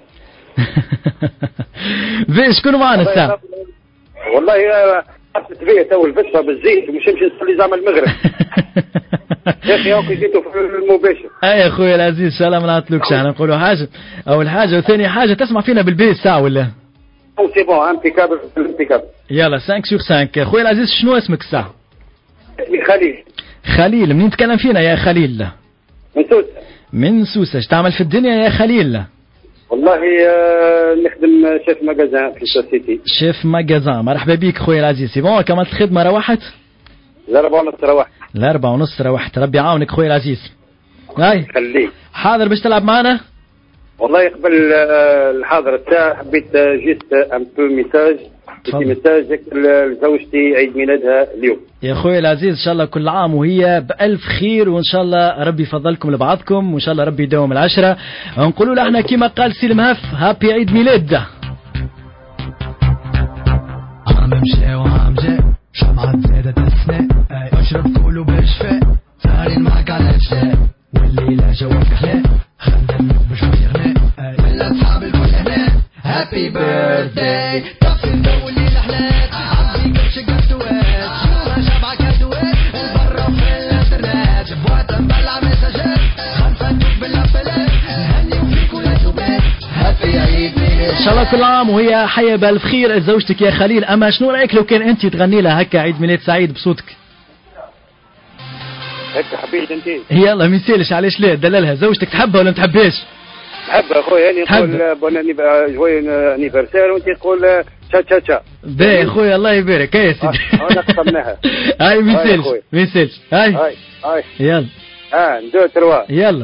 باهي شكون معنا الساعة؟ والله حسيت بيا تو الفشفة بالزيت ومش نمشي نصلي زعما المغرب. يا اخي هاكا جيتوا في المباشر. اي يا خويا العزيز ان شاء الله ما نعطلوكش، احنا نقولوا حاجه اول حاجه، وثاني حاجه تسمع فينا بالبيت ساعه ولا؟ او سي بون امبيكابل امبيكابل. يلا خمسة سور خمسة. خويا العزيز شنو اسمك الساعه؟ اسمي خليل. خليل منين تكلم فينا يا خليل؟ من سوسة. من سوسة. ايش تعمل في الدنيا يا خليل؟ والله آه نخدم شيف ماجازان في سوسيتي. شيف ماجازان. مرحبا بك خويا العزيز. سي بون كملت الخدمة روحت؟ الأربعة ونص روحت. الأربعة ونص روحت. ربي يعاونك خويا العزيز. هاي خليك حاضر باش تلعب معنا؟ والله قبل الحاضر تاع حبيت جيست ان بو ميساج في ميساج لزوجتي عيد ميلادها اليوم. يا خويا العزيز ان شاء الله كل عام وهي بألف خير وان شاء الله ربي يفضلكم لبعضكم وان شاء الله ربي يداوم العشرة. نقولوا له احنا كيما قال سي المهف هابي عيد ميلاد. عم مشي وعم جاء شمعة زادت السناء اشرب كله بالشفاء سهرين معك على الاشياء والليلة جوك خلاء خلنا بشوية غناء من اصحاب الكل هنا هابي بيرثداي طفي الضو الليلة حلات عبي كبش قطوات شوها شبعة كادوات البرا وفي الانترنت بوات نبلع مساجات خمسة ندوب بالابلات نهني وفيك ولا توبات هابي عيد ميلاد. ان شاء الله كل عام وهي حية بألف خير زوجتك يا خليل. اما شنو رايك لو كان انت تغني لها هكا عيد ميلاد سعيد بصوتك؟ هيك حبيت انت؟ يلا ما يسالش علاش لا دللها. زوجتك تحبها ولا ما تحبهاش؟ تحبها اخويا. يعني نقول بون جوي انيفرسير وانت تقول تشا تشا تشا. باهي اخويا الله يبارك. هيا سيدي انا قسمناها. هاي ما يسالش ما يسالش. هاي هاي هاي يلا اه ندو تروا يلا.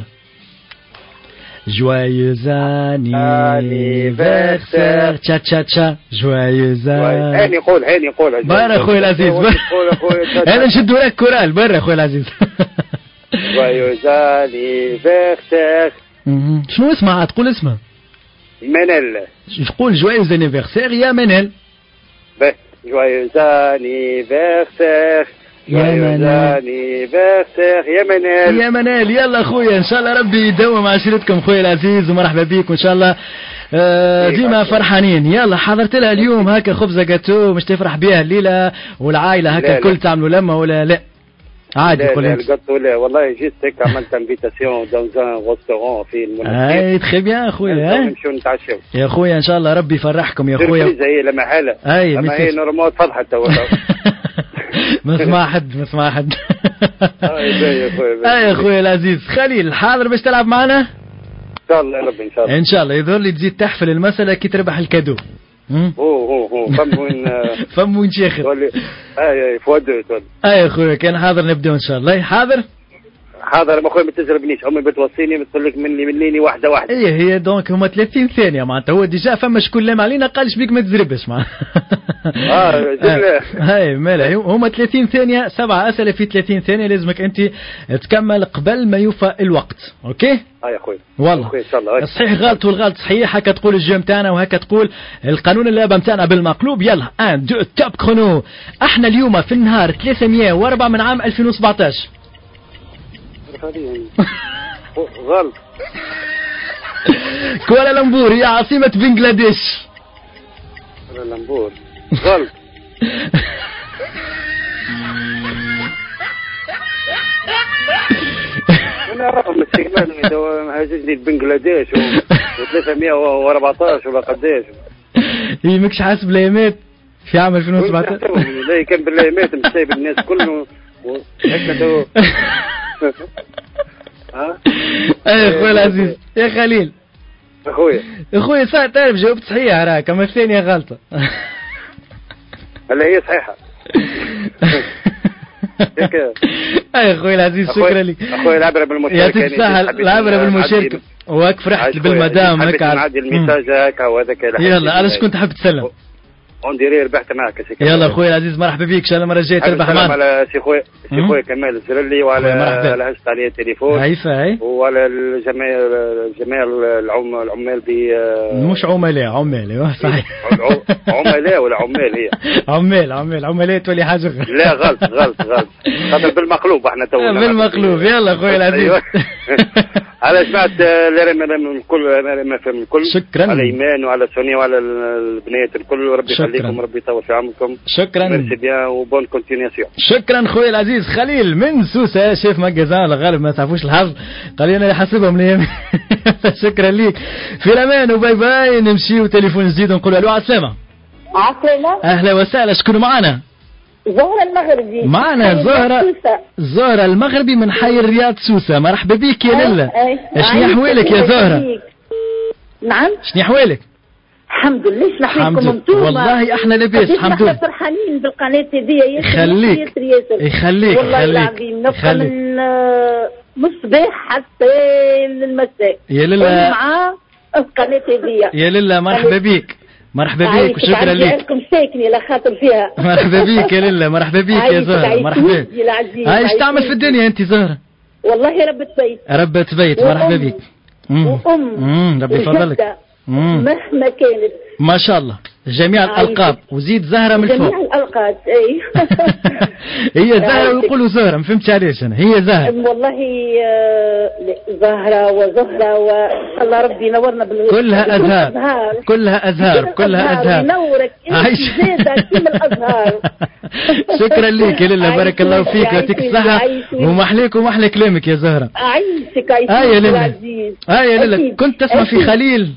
Joyeux anniversaire تشا تشا تشا joyeux هاني قول هاني قول برا اخويا العزيز. انا نشدوا لك كورال برا اخويا العزيز. joyeux anniversaire. شنو اسمها؟ تقول اسمها منال. تقول joyeux anniversaire يا منال. باهي joyeux anniversaire يا منال يا منال يا منال. يلا اخويا ان شاء الله ربي يدوم عشيرتكم خويا العزيز ومرحبا بيك وان شاء الله آه ديما فرحانين. يلا حضرت لها اليوم هكا خبزه جاتو مش تفرح بها الليله والعائله هكا الكل تعملوا لمه ولا لا عادي؟ لا قول لا انت. الجاتو لا والله جيت هيك عملت انفيتاسيون دون ان ريستورون في المناسبة. اي تخي بيان اخويا. نمشيو نتعشاو يا اخويا ان شاء الله ربي يفرحكم يا اخويا. هي لا محاله. اي اما هي نورمال فضحت تو. ما اسمع حد ما اسمع حد. اي يا اخويا. اي يا اخويا العزيز. خليل حاضر باش تلعب معنا؟ ان شاء الله يا ربي ان شاء الله. ان شاء الله يظهر لي تزيد تحفل المسألة كي تربح الكادو. هو هو هو فم وين فم وين شيخ. اي اي فؤاد تولي. اي يا اخويا كان حاضر نبداو ان شاء الله. حاضر حاضر ما اخويا ما تجربنيش امي بتوصيني بتقول لك مني منيني واحده واحده. اي هي دونك هما ثلاثين ثانيه معناتها هو ديجا فما شكون لام علينا قالش بيك ما تزربش معناتها. اه جمله. هاي مالها هما ثلاثين ثانيه سبعه اسئله في ثلاثين ثانيه لازمك انت تكمل قبل ما يوفى الوقت. اوكي اه يا اخويا والله ان شاء الله. صحيح غلط والغلط صحيح. هكا تقول الجيم تاعنا وهكا تقول القانون اللعبه نتاعنا بالمقلوب. يلا ان دو توب كرونو. احنا اليوم في النهار ثلاثمية وأربعة من عام ألفين وسبعطاش. غلط. كوالالمبور هي عاصمة بنغلاديش. كوالالمبور غلط. انا رقم الاستقبال هاجزني بنغلاديش و314 ولا قداش. هي ماكش حاسب الايامات في عام ألفين وسبعطاش. لا كان بالايامات مش سايب الناس كله هكا تو. ها اي اخويا العزيز يا خليل. اخويا اخويا صح تعرف جاوبت صحيح راك اما الثانيه غلطه. هلا هي صحيحه. اي اخويا العزيز شكرا لك اخويا. العبره بالمشاركه يعطيك الصحه. العبره بالمشاركه وهاك فرحت بالمدام هكا نعدي الميساج هكا وهذاك. يلا انا شكون تحب تسلم؟ اون ديري ربحت معك سي كمال. يلا اخويا العزيز مرحبا بك ان شاء الله المره الجايه تربح معنا. على سي خويا سي خويا كمال الزرلي وعلى على هشت عليه التليفون. هيفا هي وعلى الجميع جميع العم العمال ب مش عملاء عمال صحيح. عملاء ولا عمال هي عمال عمال عملاء تولي حاجه. لا غلط غلط غلط خاطر بالمقلوب احنا تو بالمقلوب. يلا اخويا العزيز. على سمعت الكل الكل الكل. شكرا على ايمان وعلى سونيا وعلى البنات الكل. ربي يخليكم ربي يطول في عمركم. شكرا. ميرسي بيان وبون كونتينياسيون. شكرا خويا العزيز. خليل من سوسه شيف ماجازان الغالب ما تعرفوش الحظ قال لي انا يحسبهم لي. شكرا ليك في الامان وباي باي. نمشيو تليفون جديد ونقول الو على السلامه. عسلامة. اهلا وسهلا. شكون معنا؟ زهرة المغربي معنا زهرة زهرة المغربي من حي الرياض سوسة. مرحبا بك يا للا. شنو احوالك يا زهرة؟ نعم شنو احوالك؟ الحمد لله. شنو احوالكم انتم؟ والله احنا لاباس الحمد لله. احنا فرحانين بالقناة هذه. يخليك يخليك والله العظيم نبقى من من الصباح حتى للمساء يا للا مع القناة هذه. يا للا مرحبا بك. مرحبا بك وشكرا لك. عايشكم ساكني لا خاطر فيها. مرحبا بك يا للا. مرحبا بك يا زهرة. مرحبا. هاي ايش تعمل في الدنيا انت زهرة؟ والله ربة بيت. ربة بيت. مرحبا بك. وام ربي يفضلك. مهما كانت ما شاء الله جميع الألقاب وزيد زهرة من فوق. جميع الألقاب اي. هي زهرة ويقولوا زهرة ما فهمتش علاش أنا. هي زهرة والله زهرة وزهرة وإن شاء الله ربي ينورنا بال كلها أزهار كلها أزهار كلها أزهار ينورك انت زيادة كيما الأزهار. شكرا لك يا لله بارك الله فيك ويعطيك الصحة ومحليك ومحلى كلامك يا زهرة. عايشك عايشك آه يا لله. آه يا لله كنت تسمع في خليل.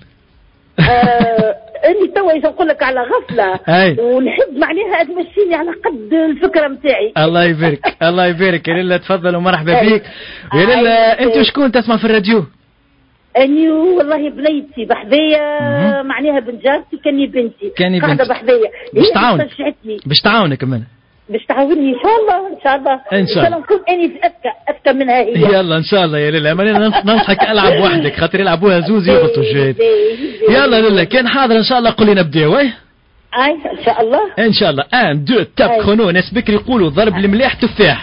آه اني توا نقول لك على غفله ونحب معناها تمشيني على قد الفكره نتاعي. الله يبارك الله يبارك يا لله. تفضل ومرحبا بك يا لله. انت شكون تسمع في الراديو؟ اني والله بنيتي بحذايا معناها بنت جارتي كاني بنتي كاني قاعده بحذايا باش تعاونك باش تعاونك كمان باش تعاوني ان شاء الله ان شاء الله ان شاء الله نكون اني اذكى اذكى منها هي. يلا ان شاء الله يا لله. ماني ننصحك العب وحدك خاطر يلعبوها زوز يهبطوا الجهاد. يلا لله كان حاضر ان شاء الله قولي نبداو. اي اي ان شاء الله ان شاء الله. ان دو تاب كرونو. ناس بكري يقولوا ضرب المليح تفاح.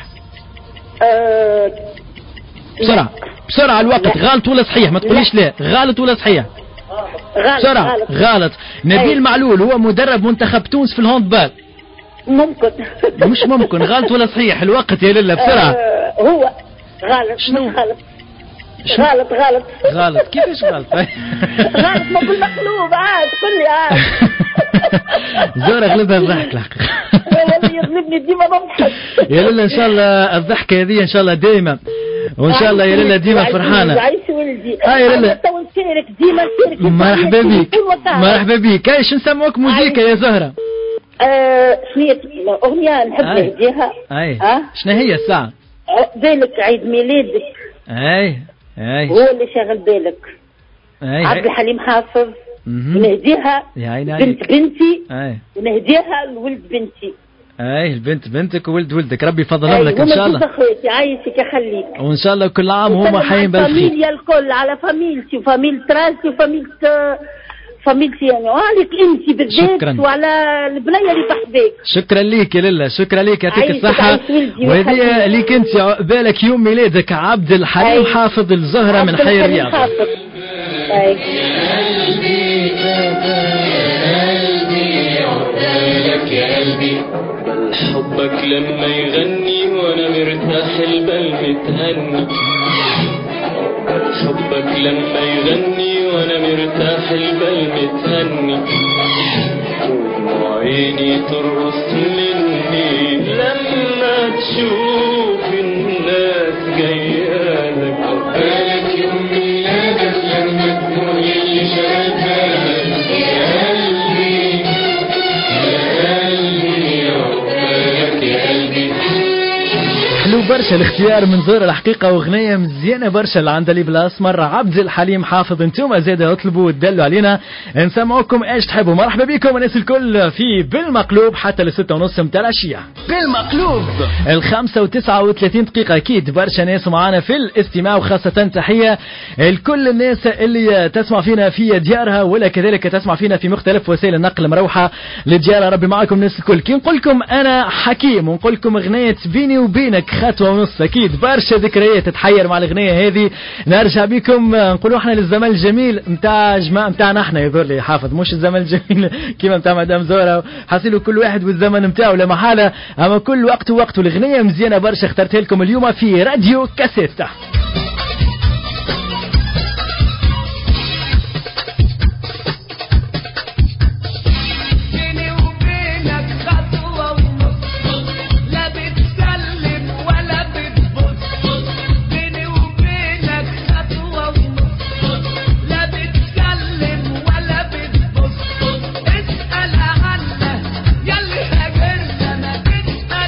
أه بسرعه بسرعه الوقت. غلط ولا صحيح؟ ما تقوليش لا. غلط ولا صحيح؟ غلط بسرعه. غلط, غلط. نبيل معلول هو مدرب منتخب تونس في الهاندبال. ممكن مش ممكن. غلط ولا صحيح؟ الوقت يا لله بسرعه. أه هو غلط. شنو غلط غلط غلط غلط كيفاش غلط؟ غلط ما بالمقلوب عاد قل لي عاد. زهرة غلبها الضحك الحقيقة. والله يغلبني ديما نضحك. يا لله ان شاء الله الضحكة هذه ان شاء الله دائما وان شاء الله يا لله ديما فرحانة. عايش ولدي. اه يا لله تو نشارك ديما نشارك. مرحبا بك مرحبا بك. ايش نسمعوك موزيكا يا زهرة؟ آه شنو اغنية نحب نهديها. اي شنو هي الساعة؟ بالك عيد ميلادك. اي اي هو اللي شاغل بالك. اي عبد الحليم حافظ. ونهديها بنت بنتي. اي ونهديها لولد بنتي. اي البنت بنتك وولد ولدك ربي يفضلهم لك ان شاء الله. اخواتي عايشك يخليك. وان شاء الله كل عام هما حيين بالخير. فاميليا الكل على فاميلتي وفاميلة راسي وفاميلة فاميلتي يعني وعليك انت بالذات وعلى البنيه اللي بحذاك. شكرا ليك يا لله. شكرا ليك يعطيك الصحة. وهذه ليك انت عقبالك يوم ميلادك عبد الحليم حافظ الزهرة من حي الرياض. حبك لما يغني وانا مرتاح البال متهني. حبك لما يغني وانا مرتاح البال متهني. وعيني ترقص مني لما تشوف الناس جايالك. عقبالك يوم ميلادك لما تكون اللي شايفاك يا قلبي يا قلبي. عقبالك يا قلبي. حلو برشا الاختيار من زهرة الحقيقة واغنية مزيانة برشا اللي عندها لي بلاص مرة عبد الحليم حافظ. انتم زاده اطلبوا وتدلوا علينا نسمعوكم ايش تحبوا. مرحبا بكم الناس الكل في بالمقلوب حتى لستة ونص متاع العشية. بالمقلوب الخمسة وتسعة وثلاثين دقيقة. اكيد برشا ناس معانا في الاستماع وخاصة تحية لكل الناس اللي تسمع فينا في ديارها ولا كذلك تسمع فينا في مختلف وسائل النقل مروحة لديارها. ربي معكم الناس الكل. كي نقول لكم انا حكيم ونقول لكم اغنية بيني وبينك خطوة ونص. اكيد برشا ذكريات تتحير مع الاغنيه هذه. نرجع بكم نقولوا احنا للزمان الجميل نتاع جماعه نتاعنا احنا يظهر لي حافظ مش الزمان الجميل كيما نتاع مدام زهره. حاسيلوا كل واحد والزمن نتاعو لا محاله. اما كل وقت ووقت. الاغنيه مزيانه برشا اخترتها لكم اليوم في راديو كاسيتا. يلي هاجرنا ما تسأل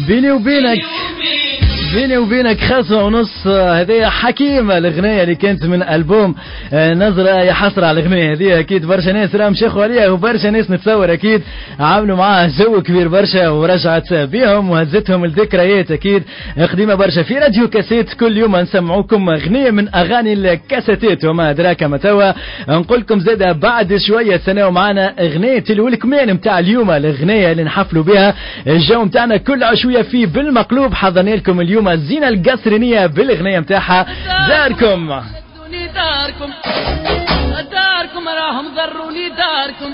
بيني وبينك بيني وبينك خمسة ونص. هذه حكيمة الأغنية اللي كانت من ألبوم نظرة يا حسرة على الأغنية هذه. أكيد برشا ناس راهم شيخوا عليها وبرشا ناس نتصور أكيد عملوا معاه جو كبير برشا ورجعت بيهم وهزتهم الذكريات أكيد قديمة برشا. في راديو كاسيت كل يوم نسمعوكم أغنية من أغاني الكاسيتات وما أدراك ما توا. نقول لكم زادة بعد شوية سنة معنا أغنية الولكمان متاع اليوم، الأغنية اللي نحفلوا بها الجو متاعنا كل عشوية فيه بالمقلوب. حضرنا لكم اليوم الزينة القصرينية بالأغنية متاعها داركم. داركم داركم راهم ضروني داركم.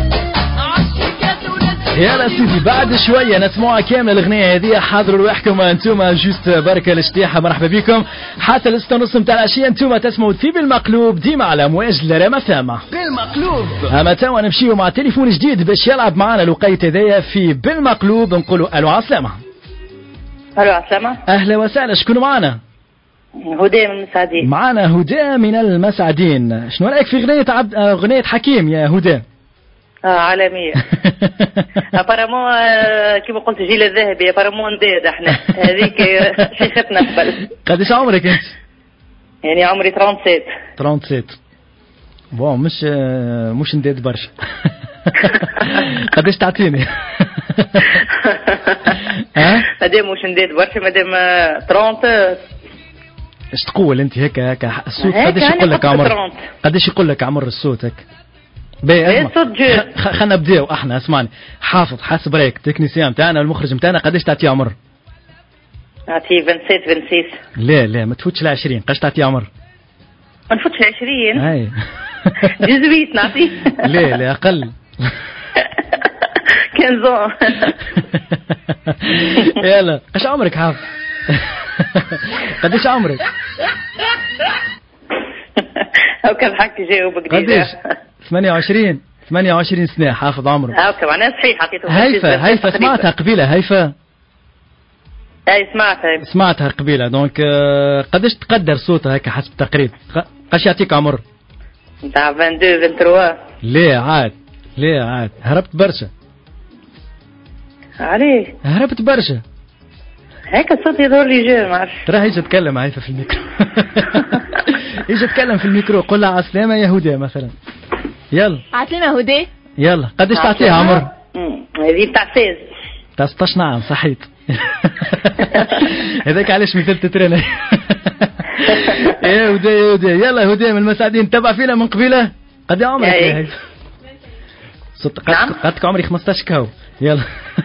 يا سيدي بعد شوية نسمعها كاملة الأغنية هذه. حاضروا لوحدكم انتم جوست بركة الاشتياحة. مرحبا بكم حتى الستة ونص متاع العشية. انتم تسمعوا في بالمقلوب ديما على امواج لرما ثامة بالمقلوب. اما توا نمشيو مع تليفون جديد باش يلعب معنا الوقيت هذايا في بالمقلوب. نقولوا الو عسلامة. الو عسلامة. اهلا وسهلا. شكون معنا؟ هدى من المسعدين. معنا هدى من المسعدين. شنو رايك في اغنية عبد اغنية حكيم يا هدى؟ اه عالمية. ابارامون كيما قلت جيل الذهبي ابارامون نداد احنا هذيك شيختنا قبل. قديش عمرك انت؟ يعني عمري سبعة وثلاثين. سبعة وثلاثين بون مش مش نداد برشا. قديش تعطيني؟ ها؟ مادام مش نداد برشا مادام ثلاثين. ايش تقول انت هيك هيك الصوت قديش يقول لك عمر؟ قديش يقول لك عمر الصوت هيك؟ باهي خلينا نبداو احنا. اسمعني حافظ حاسب رايك تكنيسيان تاعنا المخرج نتاعنا قداش تعطيه عمر؟ نعطيه سبعة وعشرين ستة وعشرين. لا لا ما تفوتش ل عشرين. قداش تعطيه عمر؟ ما نفوتش ل عشرين. اي جزويت نعطيه. لا لا اقل. خمسة يلا قداش عمرك حافظ؟ قداش عمرك؟ او كان حكي جاوبك قديش؟ ثمانية وعشرين ثمانية وعشرين سنة حافظ عمره. هاكا معناها صحيح عطيته. هيفا هيفا سمعتها قبيلة هيفا؟ اي سمعتها سمعتها قبيلة. دونك قديش تقدر صوتها هيك حسب تقريب؟ قداش يعطيك عمر؟ نتاع اثنين وعشرين ثلاثة وعشرين. ليه عاد ليه عاد هربت برشا. عليه هربت برشا هيك الصوت يظهر لي جير ما عرفش. ترى هيجي تكلم هيفا في الميكرو. يجي تكلم في الميكرو قول لها عسلامة يا هدى مثلا. يلا عسلامة هدى. يلا قديش تعطيها عمر؟ هذه بتاع فاز تاع ستة عشر عام. صحيت. هذاك علاش مثلت ترينا. يا هدى يا هدى. يلا هدى من المساعدين تبع فينا من قبيلة. قد عمرك يا هيفا؟ قدك عمري خمسطاش كهو. يلا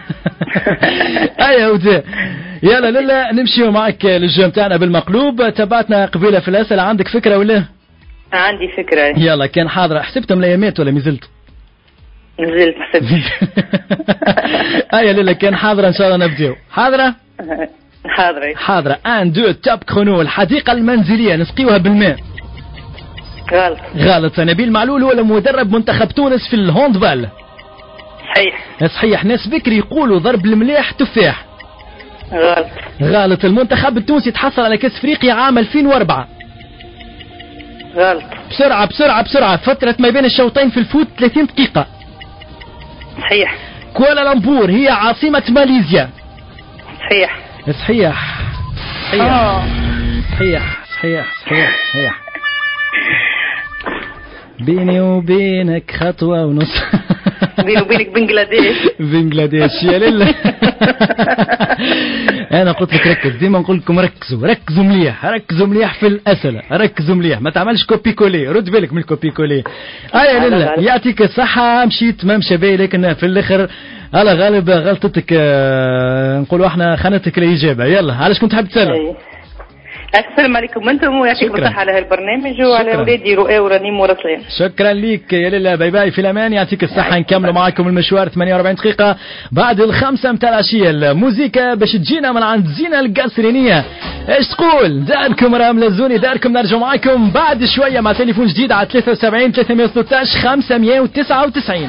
اي هدى. يلا لا نمشيو معك للجو متاعنا بالمقلوب. تبعتنا قبيلة في الأسئلة. عندك فكرة ولا؟ عندي فكرة. يلا كان حاضرة. حسبتم الايامات ولا مازلت؟ نزلت حسبت. اي لا كان حاضرة ان شاء الله نبداو. حاضرة؟ حاضرة حاضرة. ان دو توب كرونو. الحديقة المنزلية نسقيوها بالماء. غلط. غلط. نبيل معلول هو مدرب منتخب تونس في الهوندبال. صحيح. صحيح. ناس بكري يقولوا ضرب المليح تفاح. غلط. غلط. المنتخب التونسي تحصل على كأس افريقيا عام ألفين وأربعة. غلط. بسرعة بسرعة بسرعة. فترة ما بين الشوطين في الفوت ثلاثين دقيقة. صحيح. كوالالمبور هي عاصمة ماليزيا. صحيح. صحيح صحيح صحيح صحيح صحيح صحيح. بيني وبينك خطوة ونص. بيني وبينك بنجلاديش. بنجلاديش يا لله. انا قلت لك ركز. ديما نقول لكم ركزوا ركزوا مليح ركزوا مليح في الأسئلة. ركزوا مليح ما تعملش كوبي كولي. رد بالك من الكوبي كولي. اي يا لله يعطيك الصحة. مشيت ما مشى بي لكن في الاخر على غالب غلطتك. نقولوا احنا خانتك الإجابة. يلا علاش كنت حاب تسأل؟ السلام عليكم انتم ويعطيكم الصحة على هالبرنامج وعلى اولادي رؤى ورنيم ورسلين. شكرا ليك يا لله. باي باي في الامان. يعطيك الصحة. نكملوا معكم المشوار ثمانية وأربعين دقيقة بعد الخمسة متاع العشية. الموسيقى باش تجينا من عند زينة القصرينية. ايش تقول؟ داركم راهم لزوني. داركم نرجع معكم بعد شوية مع تليفون جديد على ثلاثة وسبعين ثلاثمية وثلاثة عشر خمسمية وتسعة وتسعين.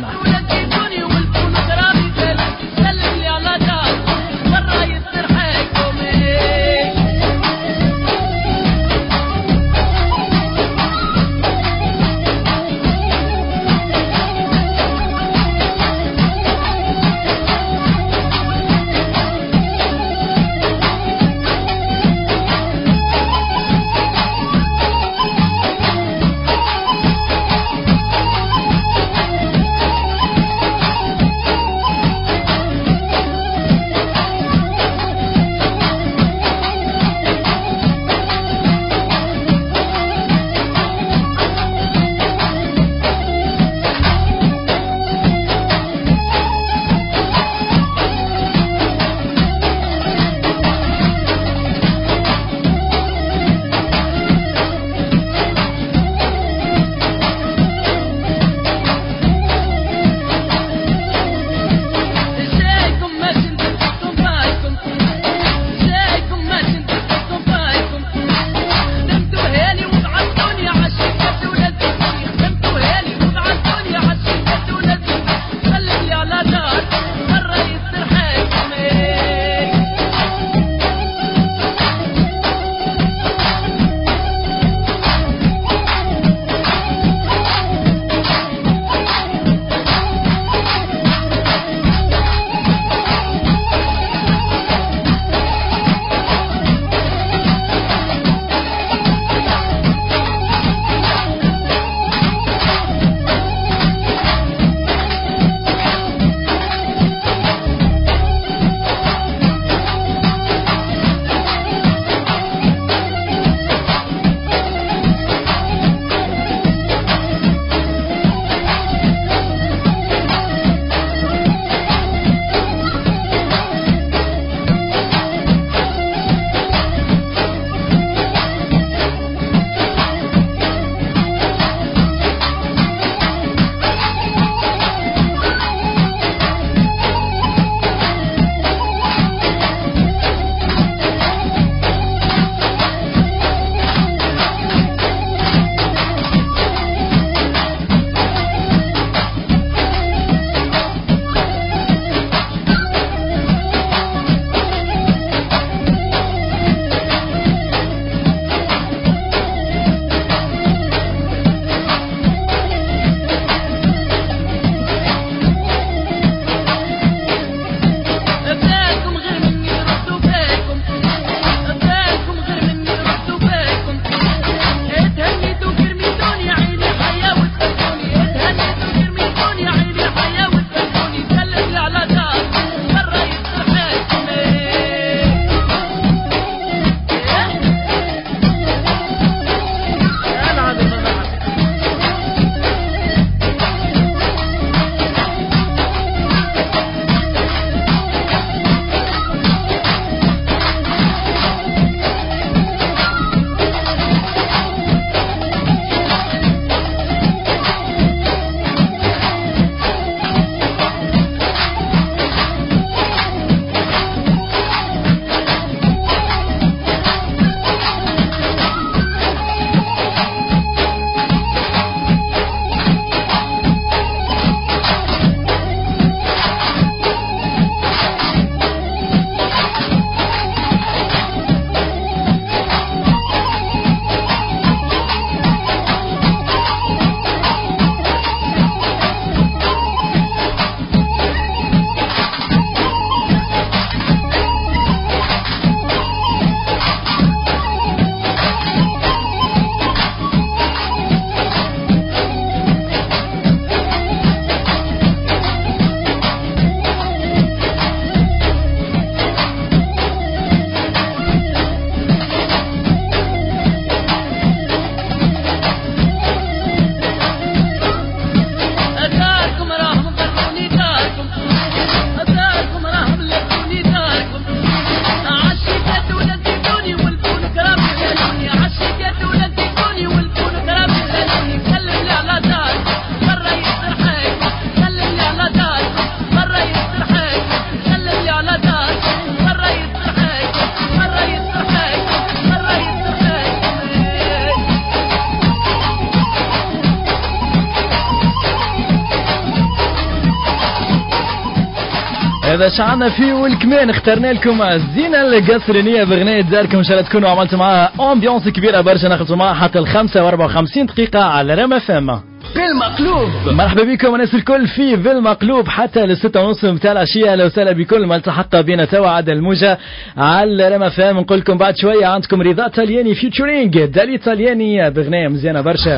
هذا شعنا فيه والكمان اخترنا لكم الزينة القصرينية بغنية داركم ان شاء الله تكونوا عملتوا معها امبيونس كبيرة برشا ناخذوا معها حتى الخمسة واربعة وخمسين دقيقة على رما فما بالمقلوب. مرحبا بكم الناس الكل في بالمقلوب حتى لستة ونص متاع العشية. اهلا وسهلا بكل ما التحق بنا توا عاد الموجة على رما فام. نقول لكم بعد شوية عندكم رضا طلياني فيوتشرينج دالي طلياني بغنية مزيانة برشا.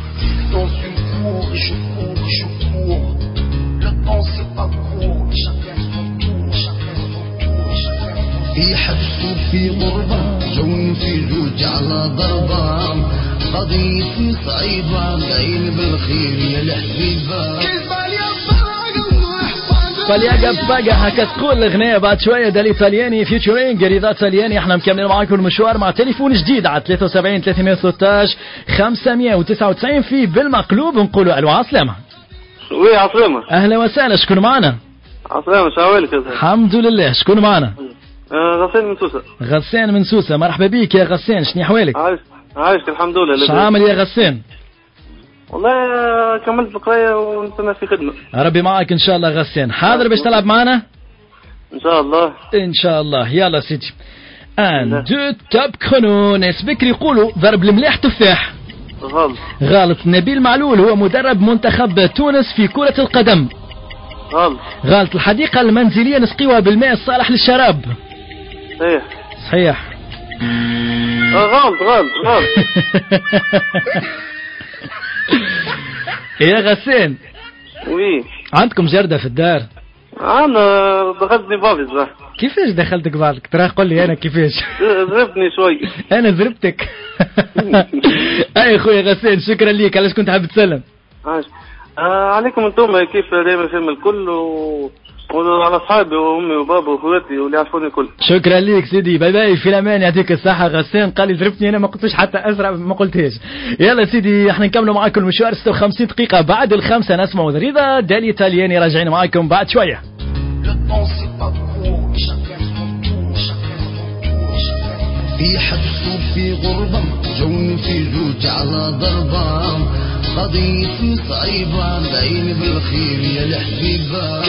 في حبس وفي غربة جون في جوج على ضربة قضيتي صعيبة ملايين بالخير يا الحبيبة فالياقة بقى هكا تقول الغنية بعد شوية دالي طلياني فيوتشرينج رضا طلياني. احنا مكملين معاكم المشوار مع تليفون جديد على ثلاثة وسبعين ثلاثمية وستة عشر خمسمية وتسعة وتسعين في بالمقلوب. نقولوا الو عسلامة. وي عسلامة. اهلا وسهلا. شكون معنا؟ عسلامة شعوالك. الحمد لله. شكون معنا؟ آه غسان من سوسة. غسان من سوسة. مرحبا بيك يا غسان. شني احوالك؟ عايش عايشك الحمد لله. شو عامل يا غسان؟ والله كملت القراية ونستنى في خدمة. ربي معك ان شاء الله غسان. حاضر باش تلعب معنا ان شاء الله. ان شاء الله. يلا سيدي. ان دو توب كرونو. ناس بكري يقولوا ضرب المليح تفاح. غلط. غلط. نبيل معلول هو مدرب منتخب تونس في كرة القدم. غلط. غلط. الحديقة المنزلية نسقيوها بالماء الصالح للشراب. صحيح. صحيح. غلط غلط غلط. يا غسان. وي. عندكم جردة في الدار؟ انا دخلتني بابي. كيفاش دخلتك بعضك؟ ترى قل لي انا كيفاش. ضربتني شوي. انا ضربتك. اي خويا غسان شكرا ليك. علاش كنت حاب تسلم؟ عايش. آه عليكم انتم كيف دائما فيلم الكل و... وعلى اصحابي وامي وبابا واخواتي واللي يعرفوني الكل. شكرا ليك سيدي. باي باي في الامان. يعطيك الصحه. غسان قال لي ضربتني انا ما قلتش حتى اسرع ما قلتهاش. يلا سيدي احنا نكملوا معاكم المشوار ستة وخمسين دقيقه بعد الخمسه. نسمعوا رضا دالي طلياني. راجعين معاكم بعد شويه. في حبس وفي غربة جون في جوج على ضربة قضيتي صعيبة ملايين بالخير يا الحبيبة.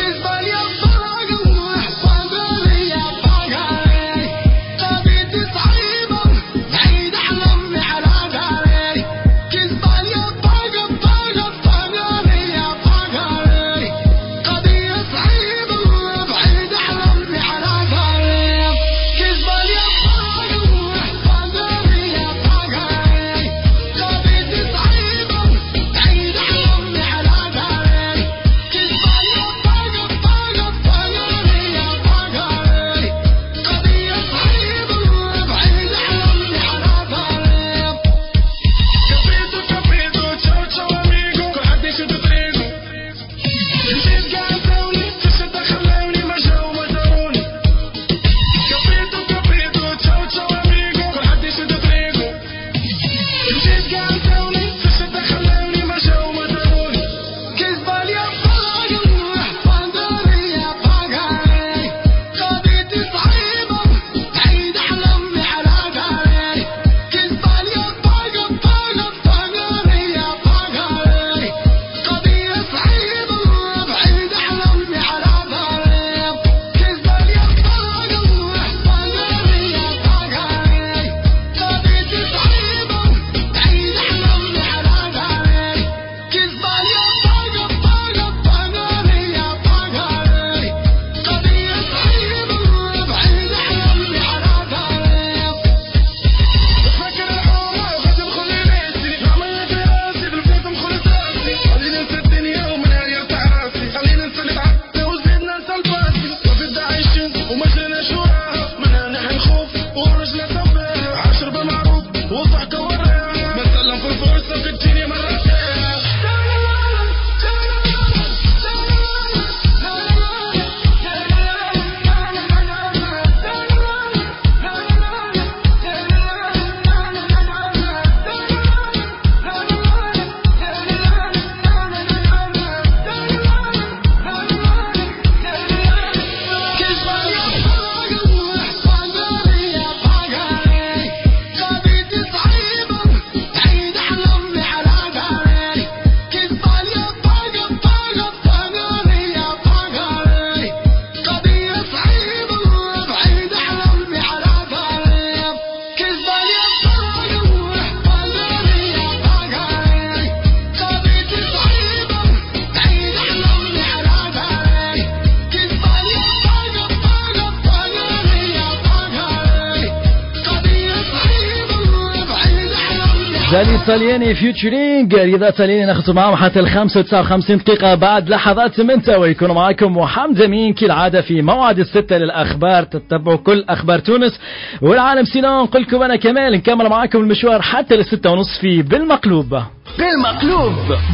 جالي صالياني فيوتشرينج رضا صالياني ناخذ معاهم حتى الخامسة وتسعة وخمسين دقيقة بعد لحظات من توا. يكون معاكم وحمد أمين كالعادة في موعد الستة للأخبار. تتبعوا كل أخبار تونس والعالم. سينون نقول لكم أنا كمال نكمل معاكم المشوار حتى للستة ونص في بالمقلوب. بالمقلوب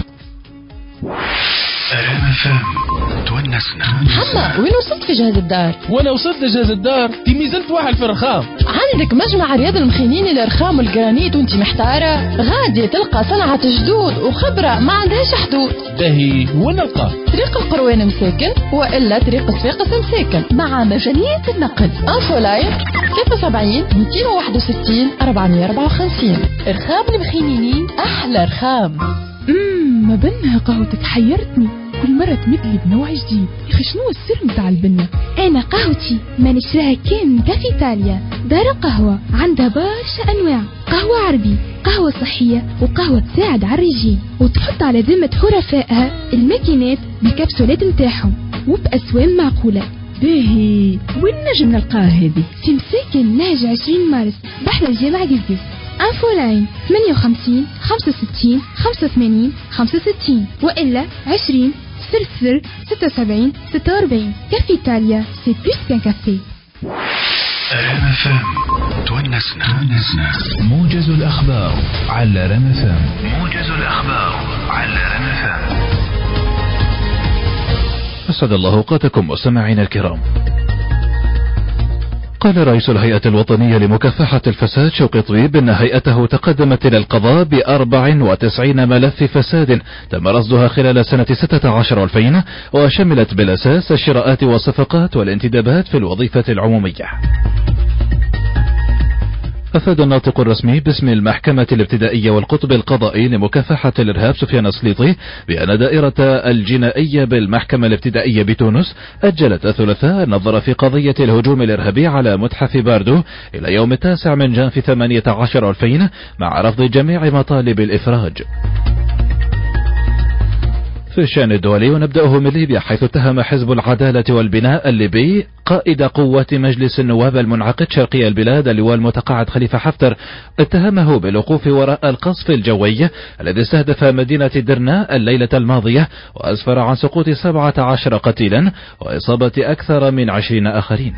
تونسنا. محمد وين وصلت في جهاز الدار؟ وانا وصلت لجهاز الدار تيمي زلت واحد في الرخام. عندك مجمع رياض المخينين الارخام والجرانيت وانت محتاره؟ غادي تلقى صنعة جدود وخبرة ما عندهاش حدود. باهي وين نلقى؟ طريق القروان مساكن والا طريق صفاقس مساكن مع مجانية النقل. انفو لاين ثلاثة وسبعين مئتين وواحد وستين أربعمئة وأربعة وخمسين. ارخام المخينين احلى ارخام. امم ما بنها قهوتك حيرتني، كل مرة تمدلي بنوع جديد. يا اخي شنو السر متاع البنة؟ انا قهوتي ما نشراها كان من كافي ايطاليا، دار قهوة عندها برشا انواع، قهوة عربي، قهوة صحية، وقهوة تساعد على الرجيم، وتحط على ذمة حرفائها الماكينات بالكبسولات متاعهم وبأسوان معقولة. باهي وين نجم نلقاها هذه؟ في مساكن نهج عشرين مارس بحر الجامع قزقز. انفو لاين ثمانية وخمسين خمسة وستين خمسة وثمانين خمسة وستين والا عشرين صفر صفر ستة وسبعين ستة وأربعين. كافي ايطاليا سي بلوس كان كافي. رام فام تونسنا. موجز الاخبار على رام فام. موجز الاخبار على رام فام. أسعد الله أوقاتكم مستمعينا الكرام. قال رئيس الهيئة الوطنية لمكافحة الفساد شوقي طبيب إن هيئته تقدمت إلى القضاء بأربع وتسعين ملف فساد تم رصدها خلال سنة ستة عشر ألفين، وشملت بالأساس الشراءات والصفقات والانتدابات في الوظيفة العمومية. أفاد الناطق الرسمي باسم المحكمة الابتدائية والقطب القضائي لمكافحة الإرهاب سفيان السليطي بأن دائرة الجنائية بالمحكمة الابتدائية بتونس أجلت الثلاثاء النظر في قضية الهجوم الإرهابي على متحف باردو إلى يوم التاسع من جانفي ثمانية عشر ألفين مع رفض جميع مطالب الإفراج. في الشأن الدولي ونبدأه من ليبيا، حيث اتهم حزب العدالة والبناء الليبي قائد قوة مجلس النواب المنعقد شرقي البلاد اللواء المتقاعد خليفة حفتر، اتهمه بالوقوف وراء القصف الجوي الذي استهدف مدينة درنا الليلة الماضية وأسفر عن سقوط سبعة عشر قتيلا وإصابة أكثر من عشرين آخرين.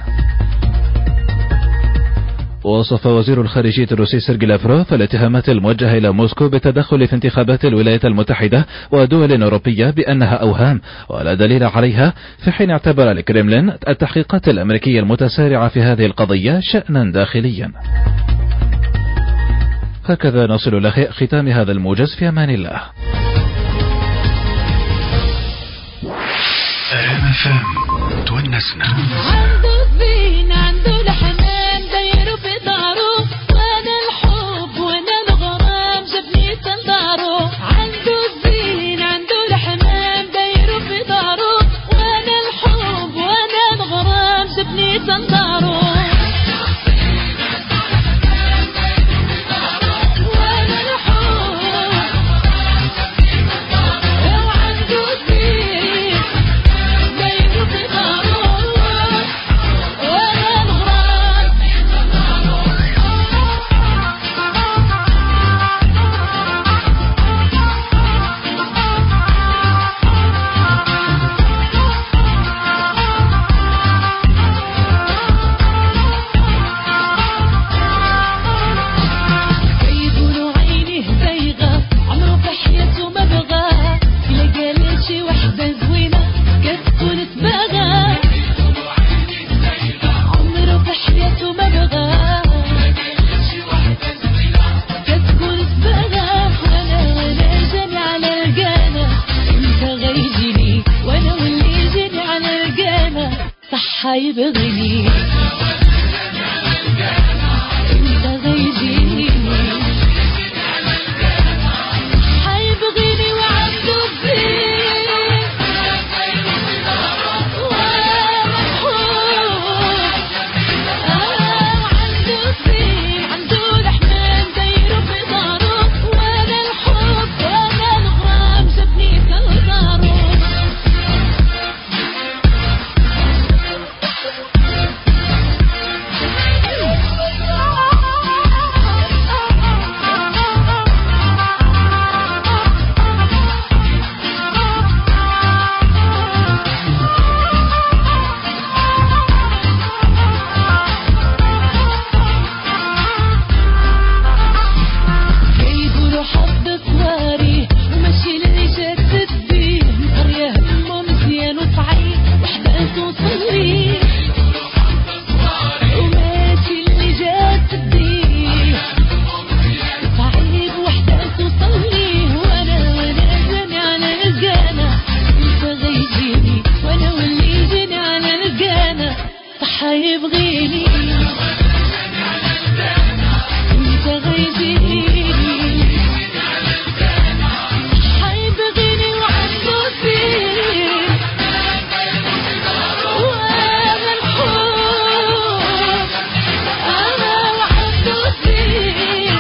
وصف وزير الخارجية الروسي سيرجي لافروف الاتهامات الموجهة إلى موسكو بالتدخل في انتخابات الولايات المتحدة ودول أوروبية بأنها أوهام ولا دليل عليها، في حين اعتبر الكرملين التحقيقات الأمريكية المتسارعة في هذه القضية شأنا داخليا. هكذا نصل إلى ختام هذا الموجز، في أمان الله. تونسنا. عنده زين عنده الحنان داير في داره، وانا الحب وانا الغرام جبني تنداره. عنده الزين عنده الحنان داير في داره، وانا الحب وانا الغرام جبني تنداره. حيبغني انت غيجيني حيبغني وعنده الزين عنده الزين عنده الحنان دايره في داره، وانا الحب وانا الغرام جبني تلداره. حيبغيني انت غيجيني حيبغيني وعنده فيه وانا الحب انا وعنده فيه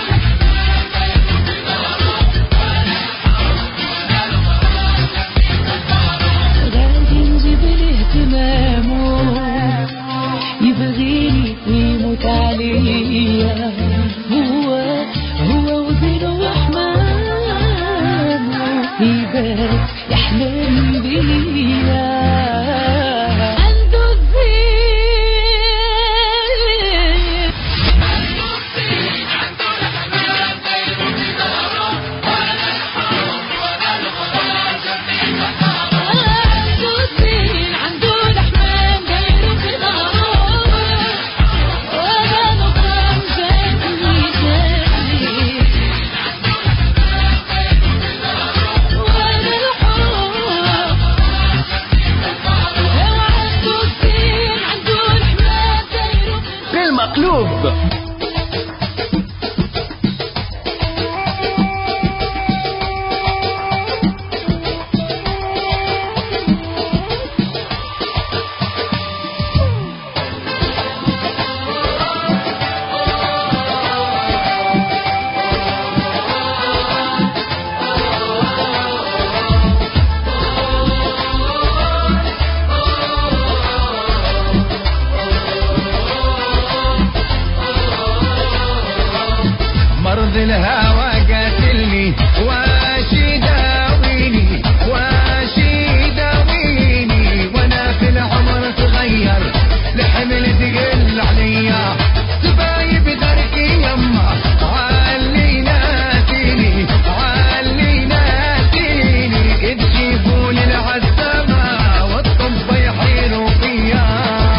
غادي نجيب الاهتمامه يبغيني ويموت عليا هو هو وزينه وحمامه يبات يحلم بيا عنده الزين عنده الزين عنده الحمام داير في داره وانا الحب وانا الغرام جنبي مكانه عنده الزين عنده الحمام داير في داره وانا الغرام جنبي جنبي وانا الحب وعنده الزين عنده الحمام داير في بالمقلوب. مرض الهوى قاتلني واشي داويني واشي داويني وانا في العمر تغير لحمل تقل عليا سبايب دركي يما علي ناسيني علي ناسيني تجيبوني العزامة والطب يحيروا فيا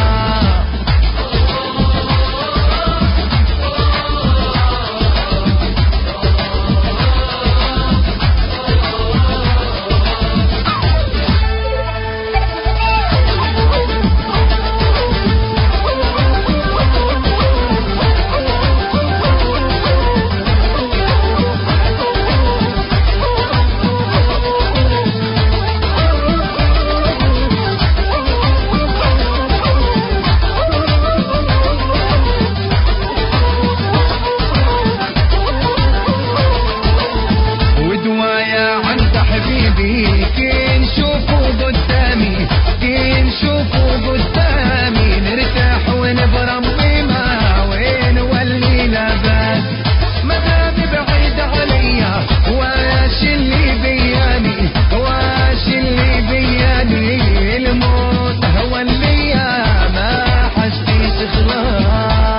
ودوايا عند حبيبي كين شوفوا قدامي كين شوفوا قدامي نرتاح ونبرم بما وين ولي لاباس مذهبي بعيد عليا واش اللي بياني واش اللي بياني الموت هو اللي ما حسيت خلاص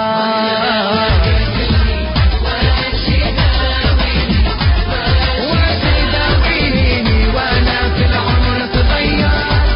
وانا في العمر تغير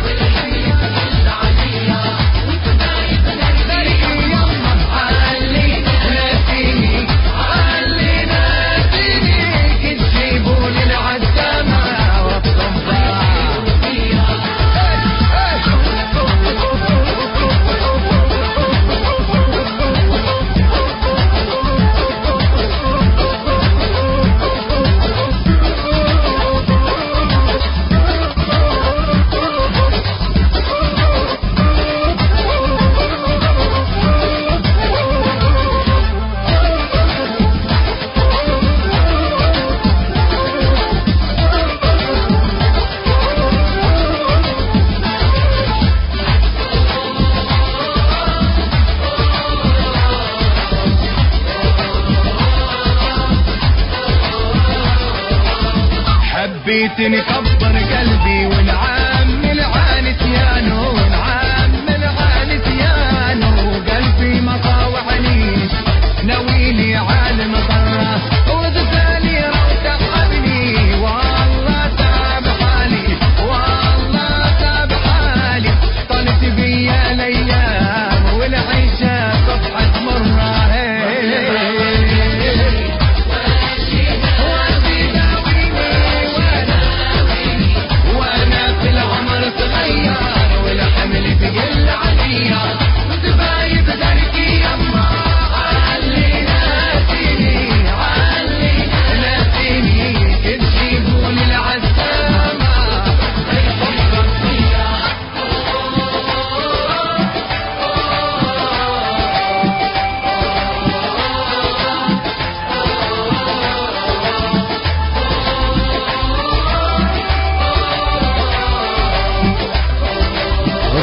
حبيتني كبر قلبي ونعمل عانسيانو ونعمل عانسيانو قلبي ما طاوعنيش ناويلي عالم ضره وغزالي روح تعبني والله تعب حالي والله تعب حالي طالت بيا الايام والعيشه صفحه مره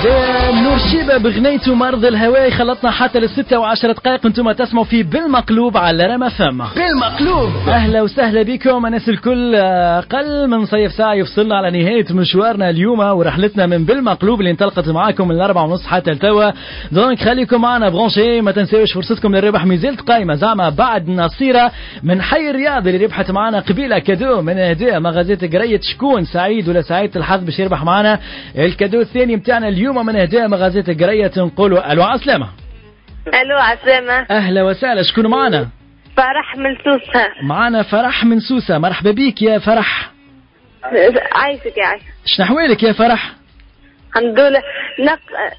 نور شيبة بغنيته مرض الهواء. خلطنا حتى للستة وعشرة دقائق. انتم تسمعوا في بالمقلوب على رما فما. بالمقلوب اهلا وسهلا بكم الناس الكل. اقل من صيف ساعة يفصلنا على نهاية مشوارنا اليوم ورحلتنا من بالمقلوب اللي انطلقت معاكم من الاربعة ونص حتى التوا. دونك خليكم معنا برونشي. ما تنساوش فرصتكم للربح. مازالت قايمة زعما بعد نصيرة من حي الرياض اللي ربحت معنا قبيلة كادو من هدايا مغازات قرية. شكون سعيد ولا سعيد الحظ باش يربح معنا الكادو الثاني متاعنا اليوم من هدايا مغازات قرية. نقولوا الو عسلامة. الو عسلامة. اهلا وسهلا. شكون معنا؟ فرح من سوسة. معنا فرح من سوسة. مرحبا بيك يا فرح. عايشك يا عايشة. شنو احوالك يا فرح؟ الحمد لله. نق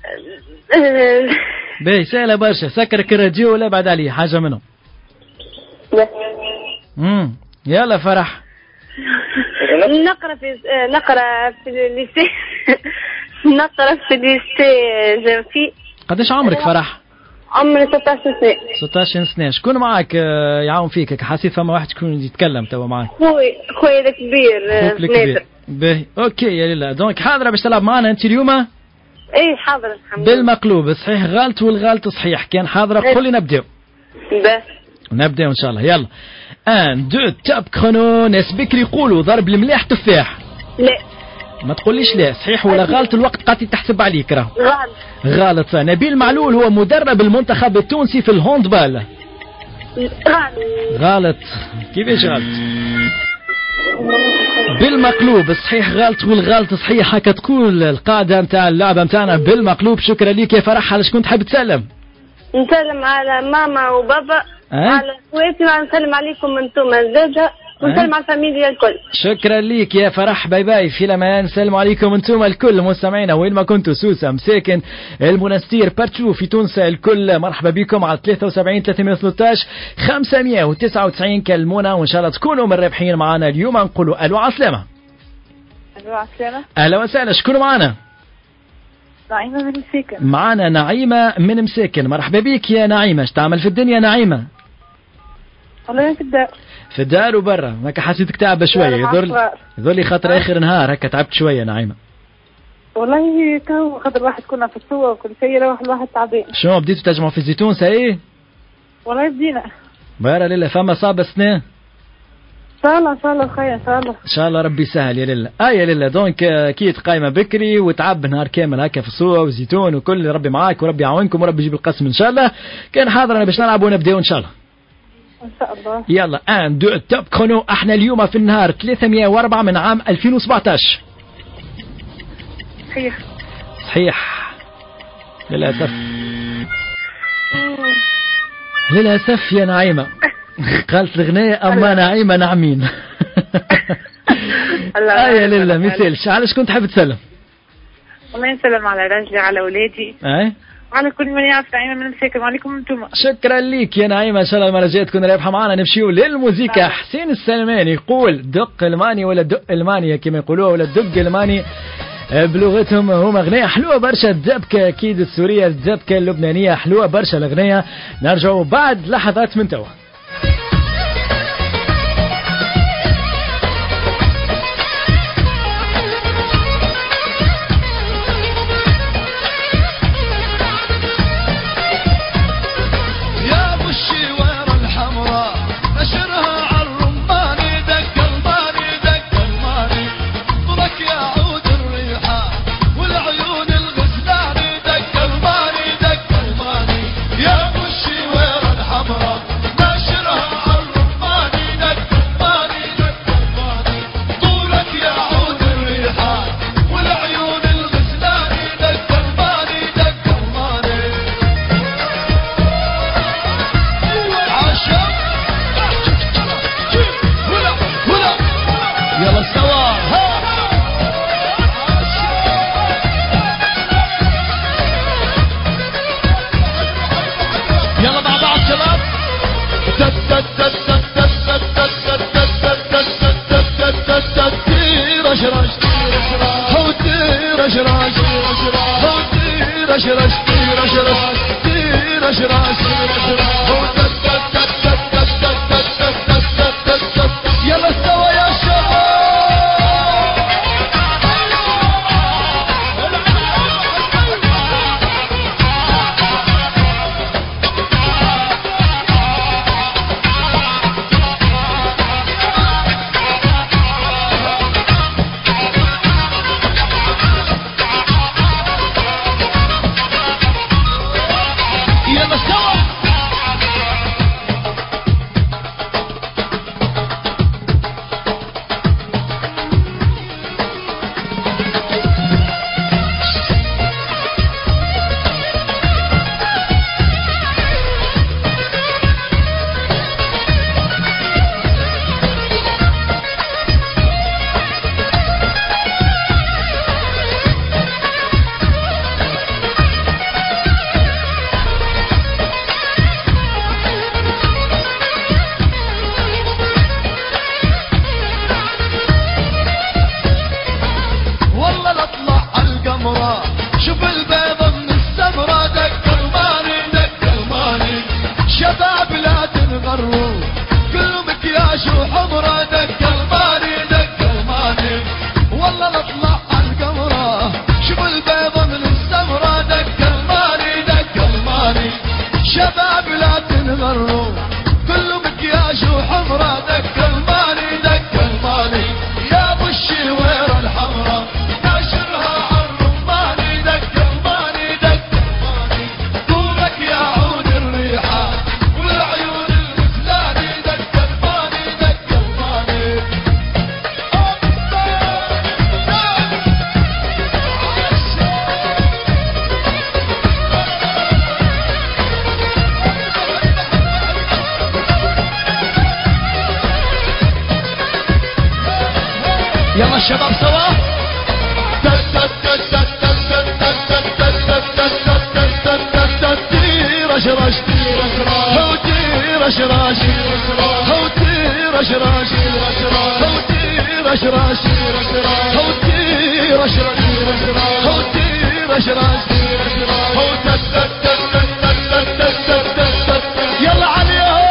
باهي سهلة برشا. سكرك الراديو ولا بعد عليه حاجة منهم؟ امم يلا فرح. نقرا في نقرا في الليسي. نقرا في الليسي جنفي. قداش عمرك فرح؟ عمري ستة عشر سنة. ستة عشر سنة. شكون معك يعاون فيك؟ حسيت فما واحد شكون يتكلم توا معك؟ خوي خويا الكبير. خوك الكبير. باهي اوكي يا لله. دونك حاضرة باش تلعب معنا انت اليوم؟ اي حاضرة الحمد لله. بالمقلوب صحيح غلط والغلط صحيح. كان حاضرة قولي نبداو. باه نبداو ان شاء الله. يلا ان دو تاب كرونو. ناس بكري يقولوا ضرب المليح تفاح. لا ما تقوليش لا. صحيح ولا غلط؟ الوقت قاعد تحسب عليك راه. غلط. غلط. نبيل معلول هو مدرب المنتخب التونسي في الهوندبال. غلط. غلط. كيفاش غلط؟ بالمقلوب صحيح غلط والغلط صحيح. هكا تقول القاعدة نتاع اللعبة نتاعنا بالمقلوب. شكرا ليك يا فرح. على شكون تحب تسلم؟ نسلم على ماما وبابا. أه؟ على خواتي. ونسلم عليكم انتم الزوجة. ونسلم على الفاميليا الكل. شكرا ليك يا فرح. باي باي. في لمان. نسلم عليكم انتم الكل مستمعينا وين ما كنتوا. سوسة مساكن المنستير بارتو في تونس الكل. مرحبا بكم على ثلاثة وسبعين ثلاثمائة وثلاثة عشر خمسمائة وتسعة وتسعين. كلمونا وان شاء الله تكونوا من الرابحين معنا اليوم. نقولوا الو عسلامة. الو عسلامة. اهلا وسهلا. شكون معنا؟ نعيمة من مساكن. معنا نعيمة من مساكن. مرحبا بك يا نعيمة. اش تعمل في الدنيا نعيمة؟ والله في الدار. في الدار وبرا. هكا حسيتك تعبة شوية. يظل يظل لي خاطر اخر نهار هكا تعبت شوية نعيمة. والله تو خاطر واحد كنا في السوق وكل شيء يروح الواحد تعبان. شنو بديتوا تجمعوا في الزيتون ساي؟ والله بدينا. برا لله. فما صعب سنة؟ ان شاء الله ان شاء الله خير ان شاء الله. ان شاء الله ربي يسهل يا لله. اه يا لله. دونك اكيد قايمة بكري وتعب نهار كامل هكا في السوق والزيتون وكل. ربي معاك وربي يعاونكم وربي يجيب القسم ان شاء الله. كان حاضر انا باش نلعب ونبداو ان شاء الله. ان شاء الله. يلا ان دو توب كرونو. احنا اليوم في النهار ثلاثمائة وأربعة من عام ألفين وسبعطاش. صحيح. صحيح للاسف. للاسف يا نعيمة. قالت الغنية اما نعيمة نعمين. الله يا لله مثالش. على شكون تحب تسلم؟ والله نسلم على راجلي على اولادي. اي على كل من يعرف نعيمة من مساكن. وعليكم انتم. شكرا ليك يا نعيمة. ان شاء الله المرة الجاية تكون رابحة معنا. نمشيو للموسيقى. حسين السلماني يقول دق الماني ولا دق الماني كما يقولوها ولا دق الماني بلغتهم. هما اغنية حلوة برشا. الدبكة اكيد السورية. الدبكة اللبنانية حلوة برشا الاغنية. نرجعوا بعد لحظات من توا. الشباب سوا رش رش هو رش رش هو رش رش هو رش رش هو رش رش هو رش رش هو يلا عليهم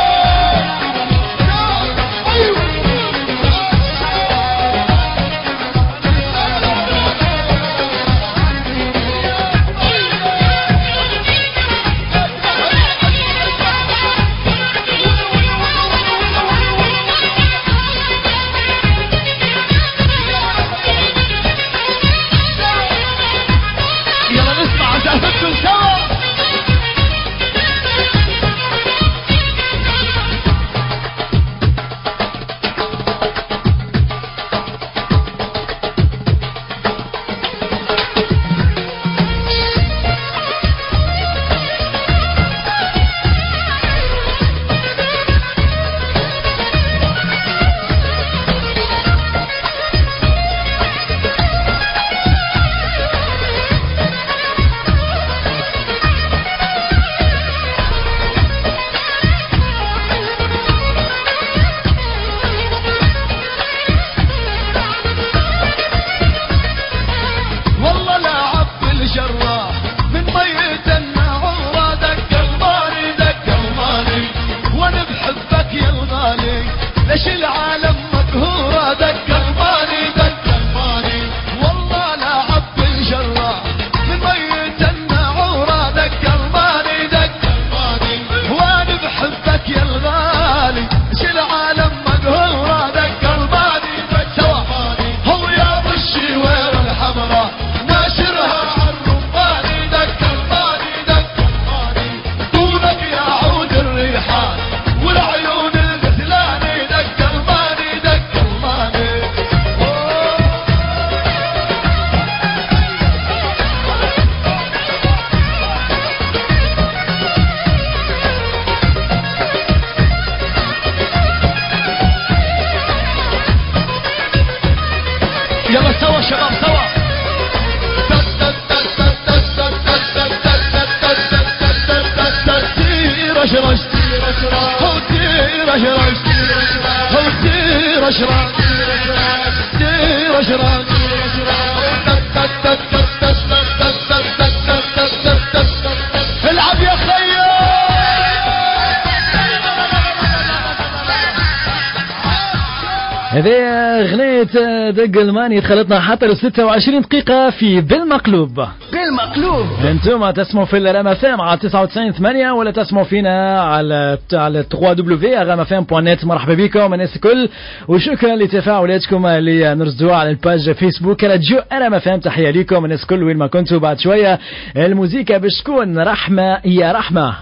هذه أغنية دق الماني دخلتنا حتى ل ستة وعشرين دقيقة في بالمقلوب. بالمقلوب انتم تسمعوا في الرام اف ام على تسعة وتسعين ثمانية ولا تسمعوا فينا على على دبليو دبليو دبليو دوت رام اف ام دوت نت. مرحبا بكم الناس الكل وشكرا لتفاعلاتكم اللي نرصدوها على الباج فيسبوك راديو رام اف ام. تحية لكم الناس الكل وين ما كنتوا. بعد شوية الموسيقى باش تكون رحمة يا رحمة.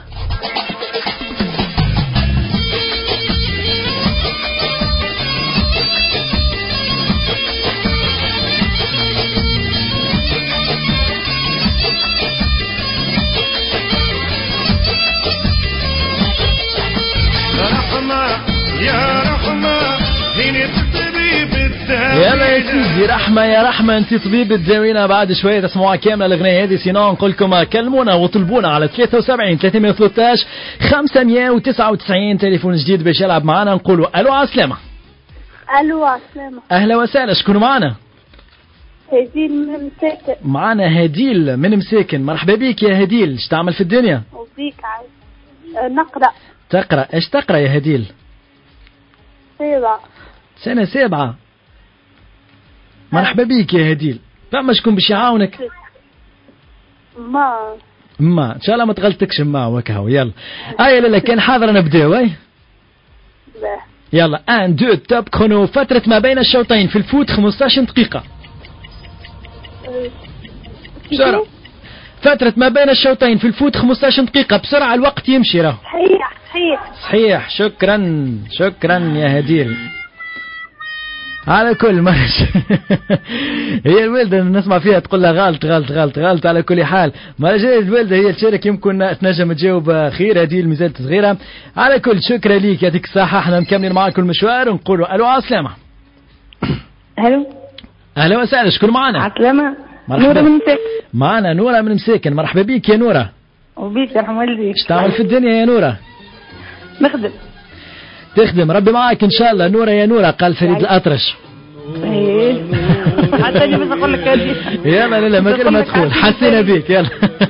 يلا يا سيدي رحمة يا رحمة انت طبيب تداوينا. بعد شوية تسمعوها كاملة الأغنية هذه. سينو نقول لكم كلمونا وطلبونا على ثلاثة وسبعين ثلاثمية وثلاثة عشر خمسمية وتسعة وتسعين تليفون جديد باش يلعب معنا. نقولوا ألو عسلامة. ألو عسلامة. أهلا وسهلا. شكون معنا؟ هديل من مساكن. معنا هديل من مساكن. مرحبا بيك يا هديل. ايش تعمل في الدنيا؟ وبيك عايز نقرأ. تقرأ ايش تقرأ يا هديل؟ سابعة. سنة سابعة. مرحبا بيك يا هديل. فما شكون باش يعاونك؟ ما ما ان شاء الله ما تغلطكش ما وكهو. يلا هيا لالا كان حاضر نبداو. اي يلا ان دو توب كرونو. فترة ما بين الشوطين في الفوت خمسطاش دقيقة. بسرعة. فترة ما بين الشوطين في الفوت خمسطاش دقيقة بسرعة الوقت يمشي راه. صحيح صحيح صحيح. شكرا شكرا يا هديل. على كل مرش هي الوالدة نسمع فيها تقول لها غلط غلط غلط غلط. على كل حال ما جاي الوالدة هي تشارك يمكن تنجم تجاوب خير. هذه الميزات صغيرة. على كل شكرا ليك يعطيك الصحة. احنا مكملين معاكم المشوار ونقولوا ألو عسلامة. ألو اهلا وسهلا، شكون معنا؟ عسلامة. نورة من مساكن. معنا نورة من مساكن، مرحبا بك يا نورة. وبيك يرحم والديك. ايش تعمل في الدنيا يا نورة؟ نخدم. تخدم، ربي معاك ان شاء الله. نورة يا نورة، قال فريد الأطرش. ايه حتى اجي بس اقول لك هذه. يلا لا لا ما كان مدخول، حسينا بيك. يلا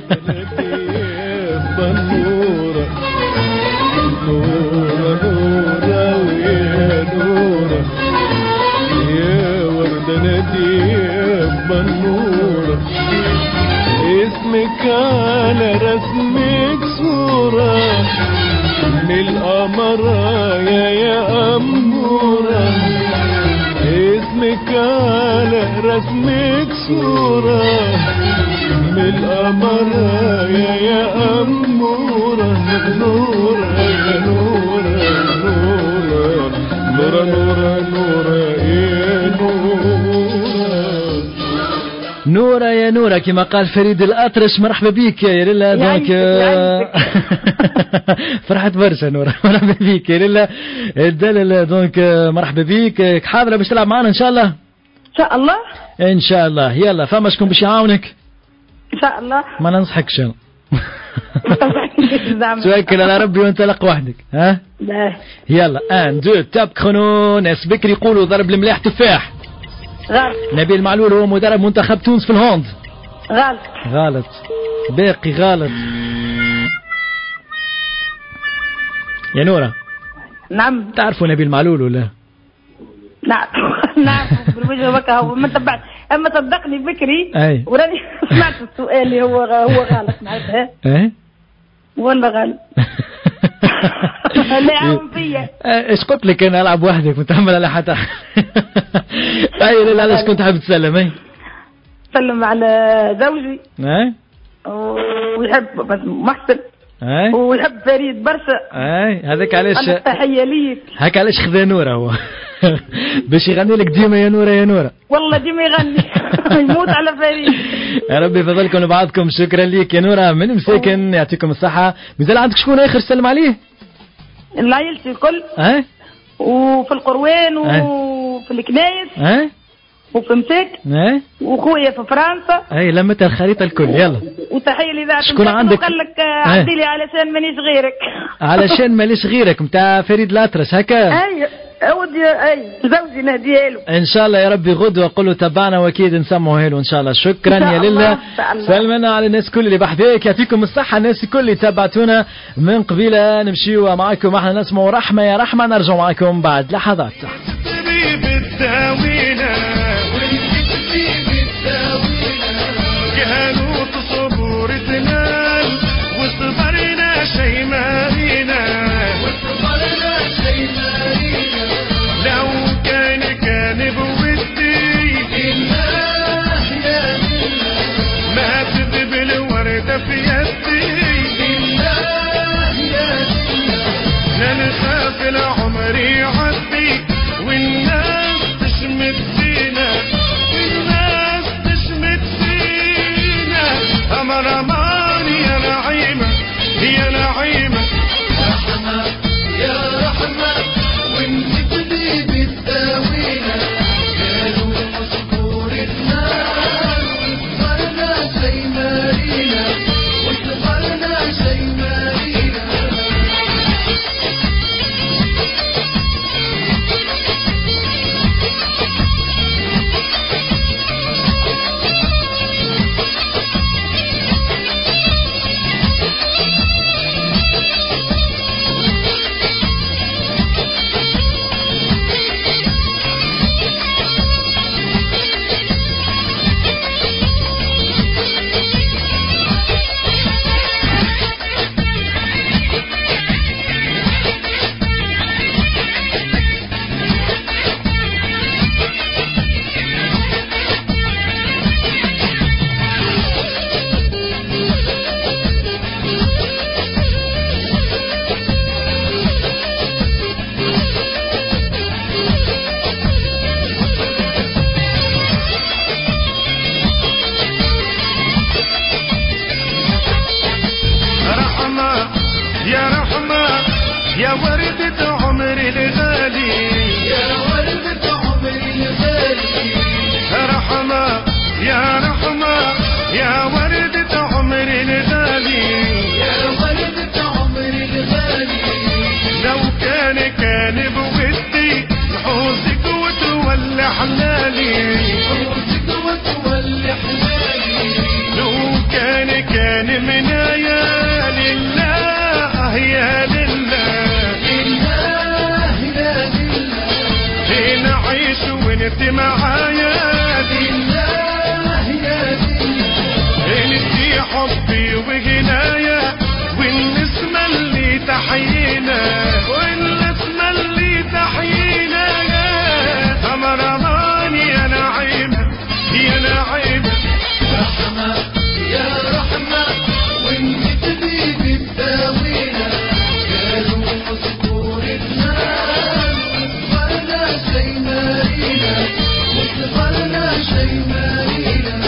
اسمك على رسمك صورة من القمرة يا يا أمورة. اسمك على رسمك صورة من القمرة يا يا أمورة. نورة يا نورة نورة نورة نورة نورة يا نورة. نورة يا نورة كما قال فريد الأطرش. مرحبا بك يا ليلى. دونك فرحت برشا نورة. مرحبا بك يا ليلى الدلل. دونك مرحبا بك. حاضرة باش تلعب معنا ان شاء الله؟ ان شاء الله ان شاء الله. يلا فما شكون باش يعاونك؟ ان شاء الله. ما ننصحكش انا. توكل على ربي وانت لق وحدك. ها لا يلا ان دو تاب كرونو. ناس بكري يقولوا ضرب الملاح تفاح. غلط. نبيل معلول هو مدرب منتخب تونس في الهوند. غلط. غلط. باقي غلط. يا نورة. نعم. تعرفوا نبيل معلول ولا؟ نعم نعم بالوجه وكا هو ما تبعت، اما صدقني بكري اي وراني سمعت السؤال اللي هو هو غلط معناتها. ايه والله غلط. لا يعاون فيا. ايش قلت لك انا العب وحدك متحمل على حتى. اي لا علاش كنت حابب تسلم؟ اي سلم على زوجي. اي ويحب محسن. اي ويحب فريد برشا. اي هذاك علاش تحية ليك. هاك علاش خذا نورة هو. باش يغني لك ديما يا نورة يا نورة. والله ديما يغني. يموت على فريد. يا ربي يفضلكم بعضكم. شكرا ليك يا نورة من مساكن. يعطيكم الصحة. مازال عندك شكون اخر سلم عليه؟ عائلتي الكل. اه وفي القروان وفي الكنايس. اه وفي مساكن. اه وخويا في فرنسا. اي لمت الخريطة الكل. يلا وتحية لي ذات. شكون عندك؟ قال لك عدي لي علشان مانيش غيرك. علشان مانيش غيرك نتاع فريد الأطرش هكا. اي اودي اي زوجي نهديها له ان شاء الله. يا ربي غدوه قول له تبعنا واكيد نسمعوها له ان شاء الله. شكرا يا لله. سلمنا على الناس كل اللي بحذاك. يعطيكم الصحه الناس الكل اللي تبعتونا من قبيله. نمشيو معكم احنا نسمعوا رحمه يا رحمه. نرجع معكم بعد لحظات. يا وردة عمري الغالي، يا وردة عمري الغالي، يا رحمة يا وردة عمري الغالي يا وردة عمري الغالي لو كان كان بودي حوزك وتولي حلالي حوزك وتولي حلالي لو كان كان منايا لله يا لله لله يا لله نعيش وانت معايا لله يا لله انتي حبي وغنايا والنسمة اللي تحيينا والنسمة اللي تحيينا يا رمضان يا نعيم يا نعيم رحمة يا رحمة وانت تبيبي تداوينا قالوا مذكور الناس وصفرنا شي مارينا وصفرنا شي مارينا.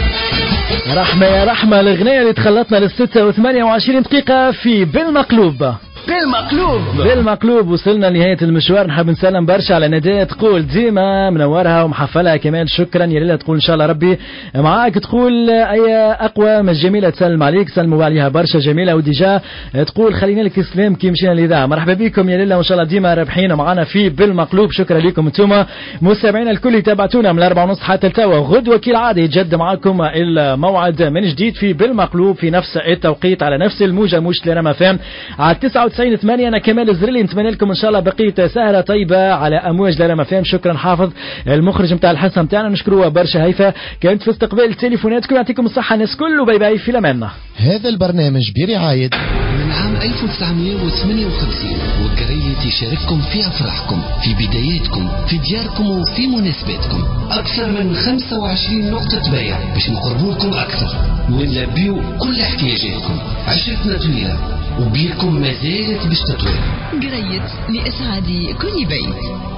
رحمة يا رحمة الأغنية اللي تخلطنا للستة وثمانية وعشرين دقيقة في بالمقلوب بالمقلوب بالمقلوب. وصلنا لنهاية المشوار. نحب نسلم برشا على نداء تقول ديما منورها ومحفلها كمان. شكرا يا ليلى. تقول ان شاء الله ربي معاك. تقول اي اقوى من جميلة تسلم عليك. سلموا عليها برشا جميلة. وديجا تقول خلينا لك سلام كي مشينا لذا. مرحبا بكم يا ليلى وان شاء الله ديما رابحين معنا في بالمقلوب. شكرا لكم انتم مستمعينا الكل. تابعتونا من الأربعة ونص حتى التوا. غدوة كالعادة يتجد معكم الموعد من جديد في بالمقلوب في نفس التوقيت على نفس الموجة موجة لرما فام على تسعة وتسعين ثمانية. أنا كمال الزرلي نتمنى لكم إن شاء الله بقية سهرة طيبة على أمواج لرما فام. شكرا حافظ المخرج متاع الحصة متاعنا نشكروه برشا. هيفا كانت في استقبال تليفوناتكم. يعطيكم الصحة الناس كله. باي باي في الأمان. هذا البرنامج برعاية من عام ألف وتسعمائة وثمانية وخمسين والقرية تشارككم في أفراحكم في بداياتكم في دياركم وفي مناسباتكم. أكثر من خمسة وعشرين نقطة بيع باش نقربوكم أكثر ونلبيو كل احتياجاتكم. عشرتنا طويلة وبيركم ما زالت باش تطويل. قرية لإسعاد كل بيت.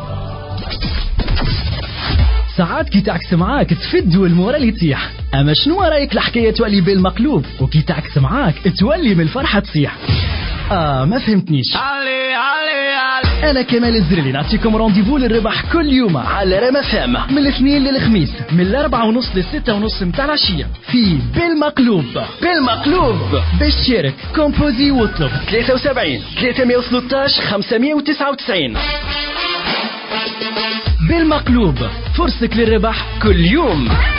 ساعات كي تعكس معاك تفد والمورال يطيح. اما شنو رايك الحكايه تولي بالمقلوب وكي تعكس معاك تولي من الفرحه تصيح. اه ما فهمتنيش. علي علي علي. انا كمال الزرلي نعطيكم رونديفو للربح كل يوم على رما فام من الاثنين للخميس من الأربعة ونص للستة ونص متاع العشيه في بالمقلوب. بالمقلوب باش تشارك كومبوزي واطلب ثلاثة وسبعين ثلاثمائة وثلاثة عشر خمسمائة وتسعة وتسعين. بالمقلوب فرصك للربح كل يوم.